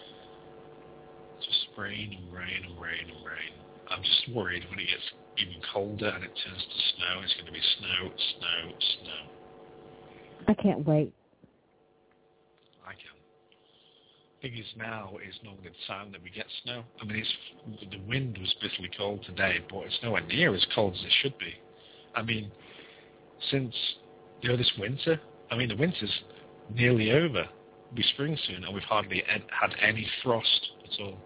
Just rain and rain and rain and rain. I'm just worried when it gets even colder and it turns to snow, it's going to be snow, snow, snow. I can't wait. I can. The thing is now is normally the time that we get snow. I mean, the wind was bitterly cold today, but it's nowhere near as cold as it should be. I mean, since this winter, the winter's nearly over. It'll be spring soon, and we've hardly had any frost at all.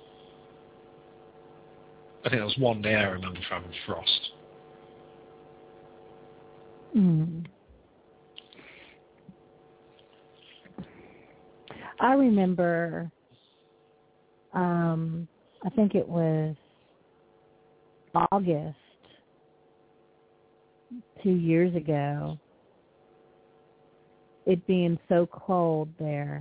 I think there was one day I remember having frost. I remember, I think it was August 2 years ago, it being so cold there.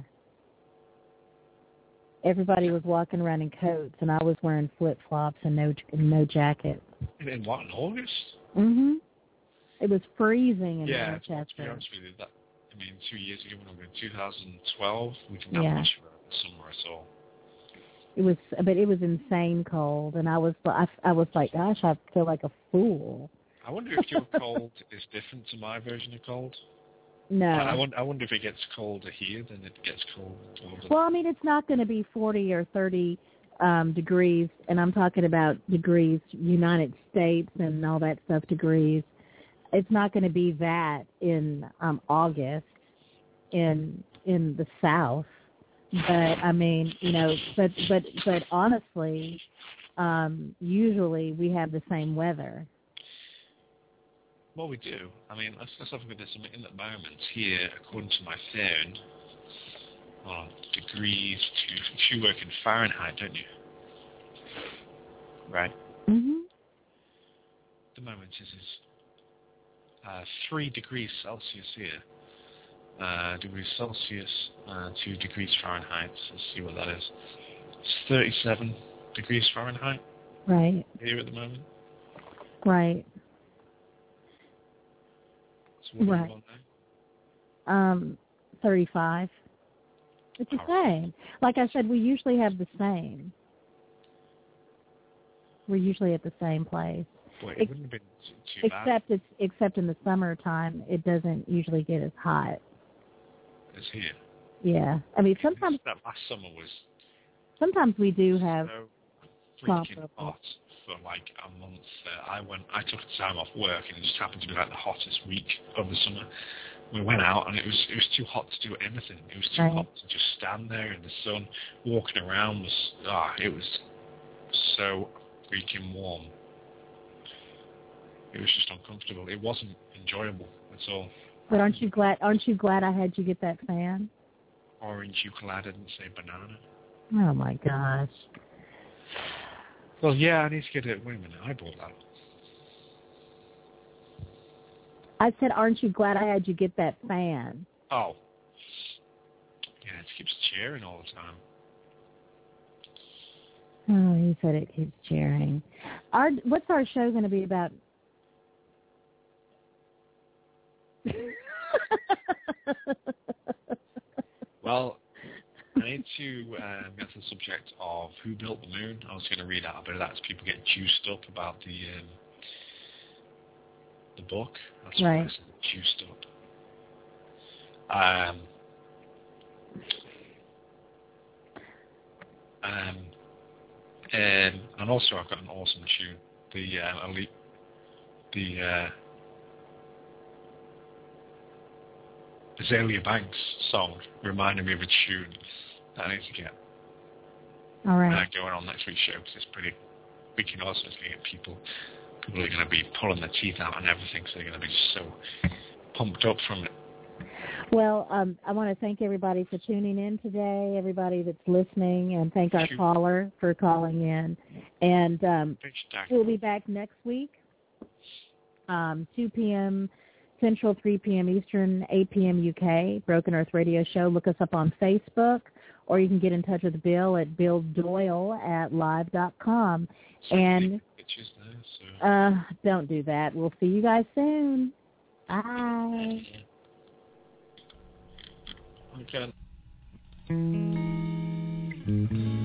Everybody was walking around in coats, and I was wearing flip-flops and no jacket. In what, in August? Mm-hmm. It was freezing in Manchester. To be honest with you, 2 years ago when we were in 2012, we didn't have much summer at all. But it was insane cold, and I was like, gosh, I feel like a fool. I wonder if your cold is different to my version of cold. No. I wonder if it gets colder here than it gets colder. Well, it's not going to be 40 or 30 degrees, and I'm talking about degrees, United States and all that stuff, degrees. It's not going to be that in August in the South. But but honestly, usually we have the same weather. Well, we do. Let's have a look at this. In the moment here, according to my phone, degrees you work in Fahrenheit, don't you? Right. Mhm. The moment is 3 degrees Celsius here. Degrees Celsius, 2 degrees Fahrenheit. Let's see what that is. It's 37 degrees Fahrenheit. Right. Here at the moment. Right. So what are you on now? 35. It's the same. Like I said, we usually have the same. We're usually at the same place. Boy, it wouldn't have been too bad. Except in the summertime, it doesn't usually get as hot. As here. Yeah, sometimes that last summer was. Sometimes we do have. So freaking hot for like a month. I took time off work, and it just happened to be like the hottest week of the summer. We went out, and it was too hot to do anything. It was too hot to just stand there in the sun, walking around. It was so freaking warm. It was just uncomfortable. It wasn't enjoyable at all. But aren't you glad I had you get that fan? Orange, you glad I didn't say banana? Oh my gosh. Well, yeah, I need to get it. Wait a minute, I bought that. I said, aren't you glad I had you get that fan? Oh. Yeah, it keeps cheering all the time. Oh, he said it keeps cheering. What's our show going to be about? Well, I need to get to the subject of who built the moon. I was going to read out a bit of that so people get juiced up about the book. That's right. What I said, juiced up. And also I've got an awesome tune. The Azalea Banks song reminded me of a tune that I need to get. All right. Going on next week's show because it's pretty freaking awesome. It's going to get people are going to be pulling their teeth out and everything, so they're going to be just so pumped up from it. Well, I want to thank everybody for tuning in today, everybody that's listening, and thank our caller for calling in. And we'll be back next week, 2 p.m. Central, 3 p.m. Eastern, 8 p.m. UK, Broken Earth Radio Show. Look us up on Facebook, or you can get in touch with Bill at BillDoyle@live.com. And don't do that. We'll see you guys soon. Bye. Okay.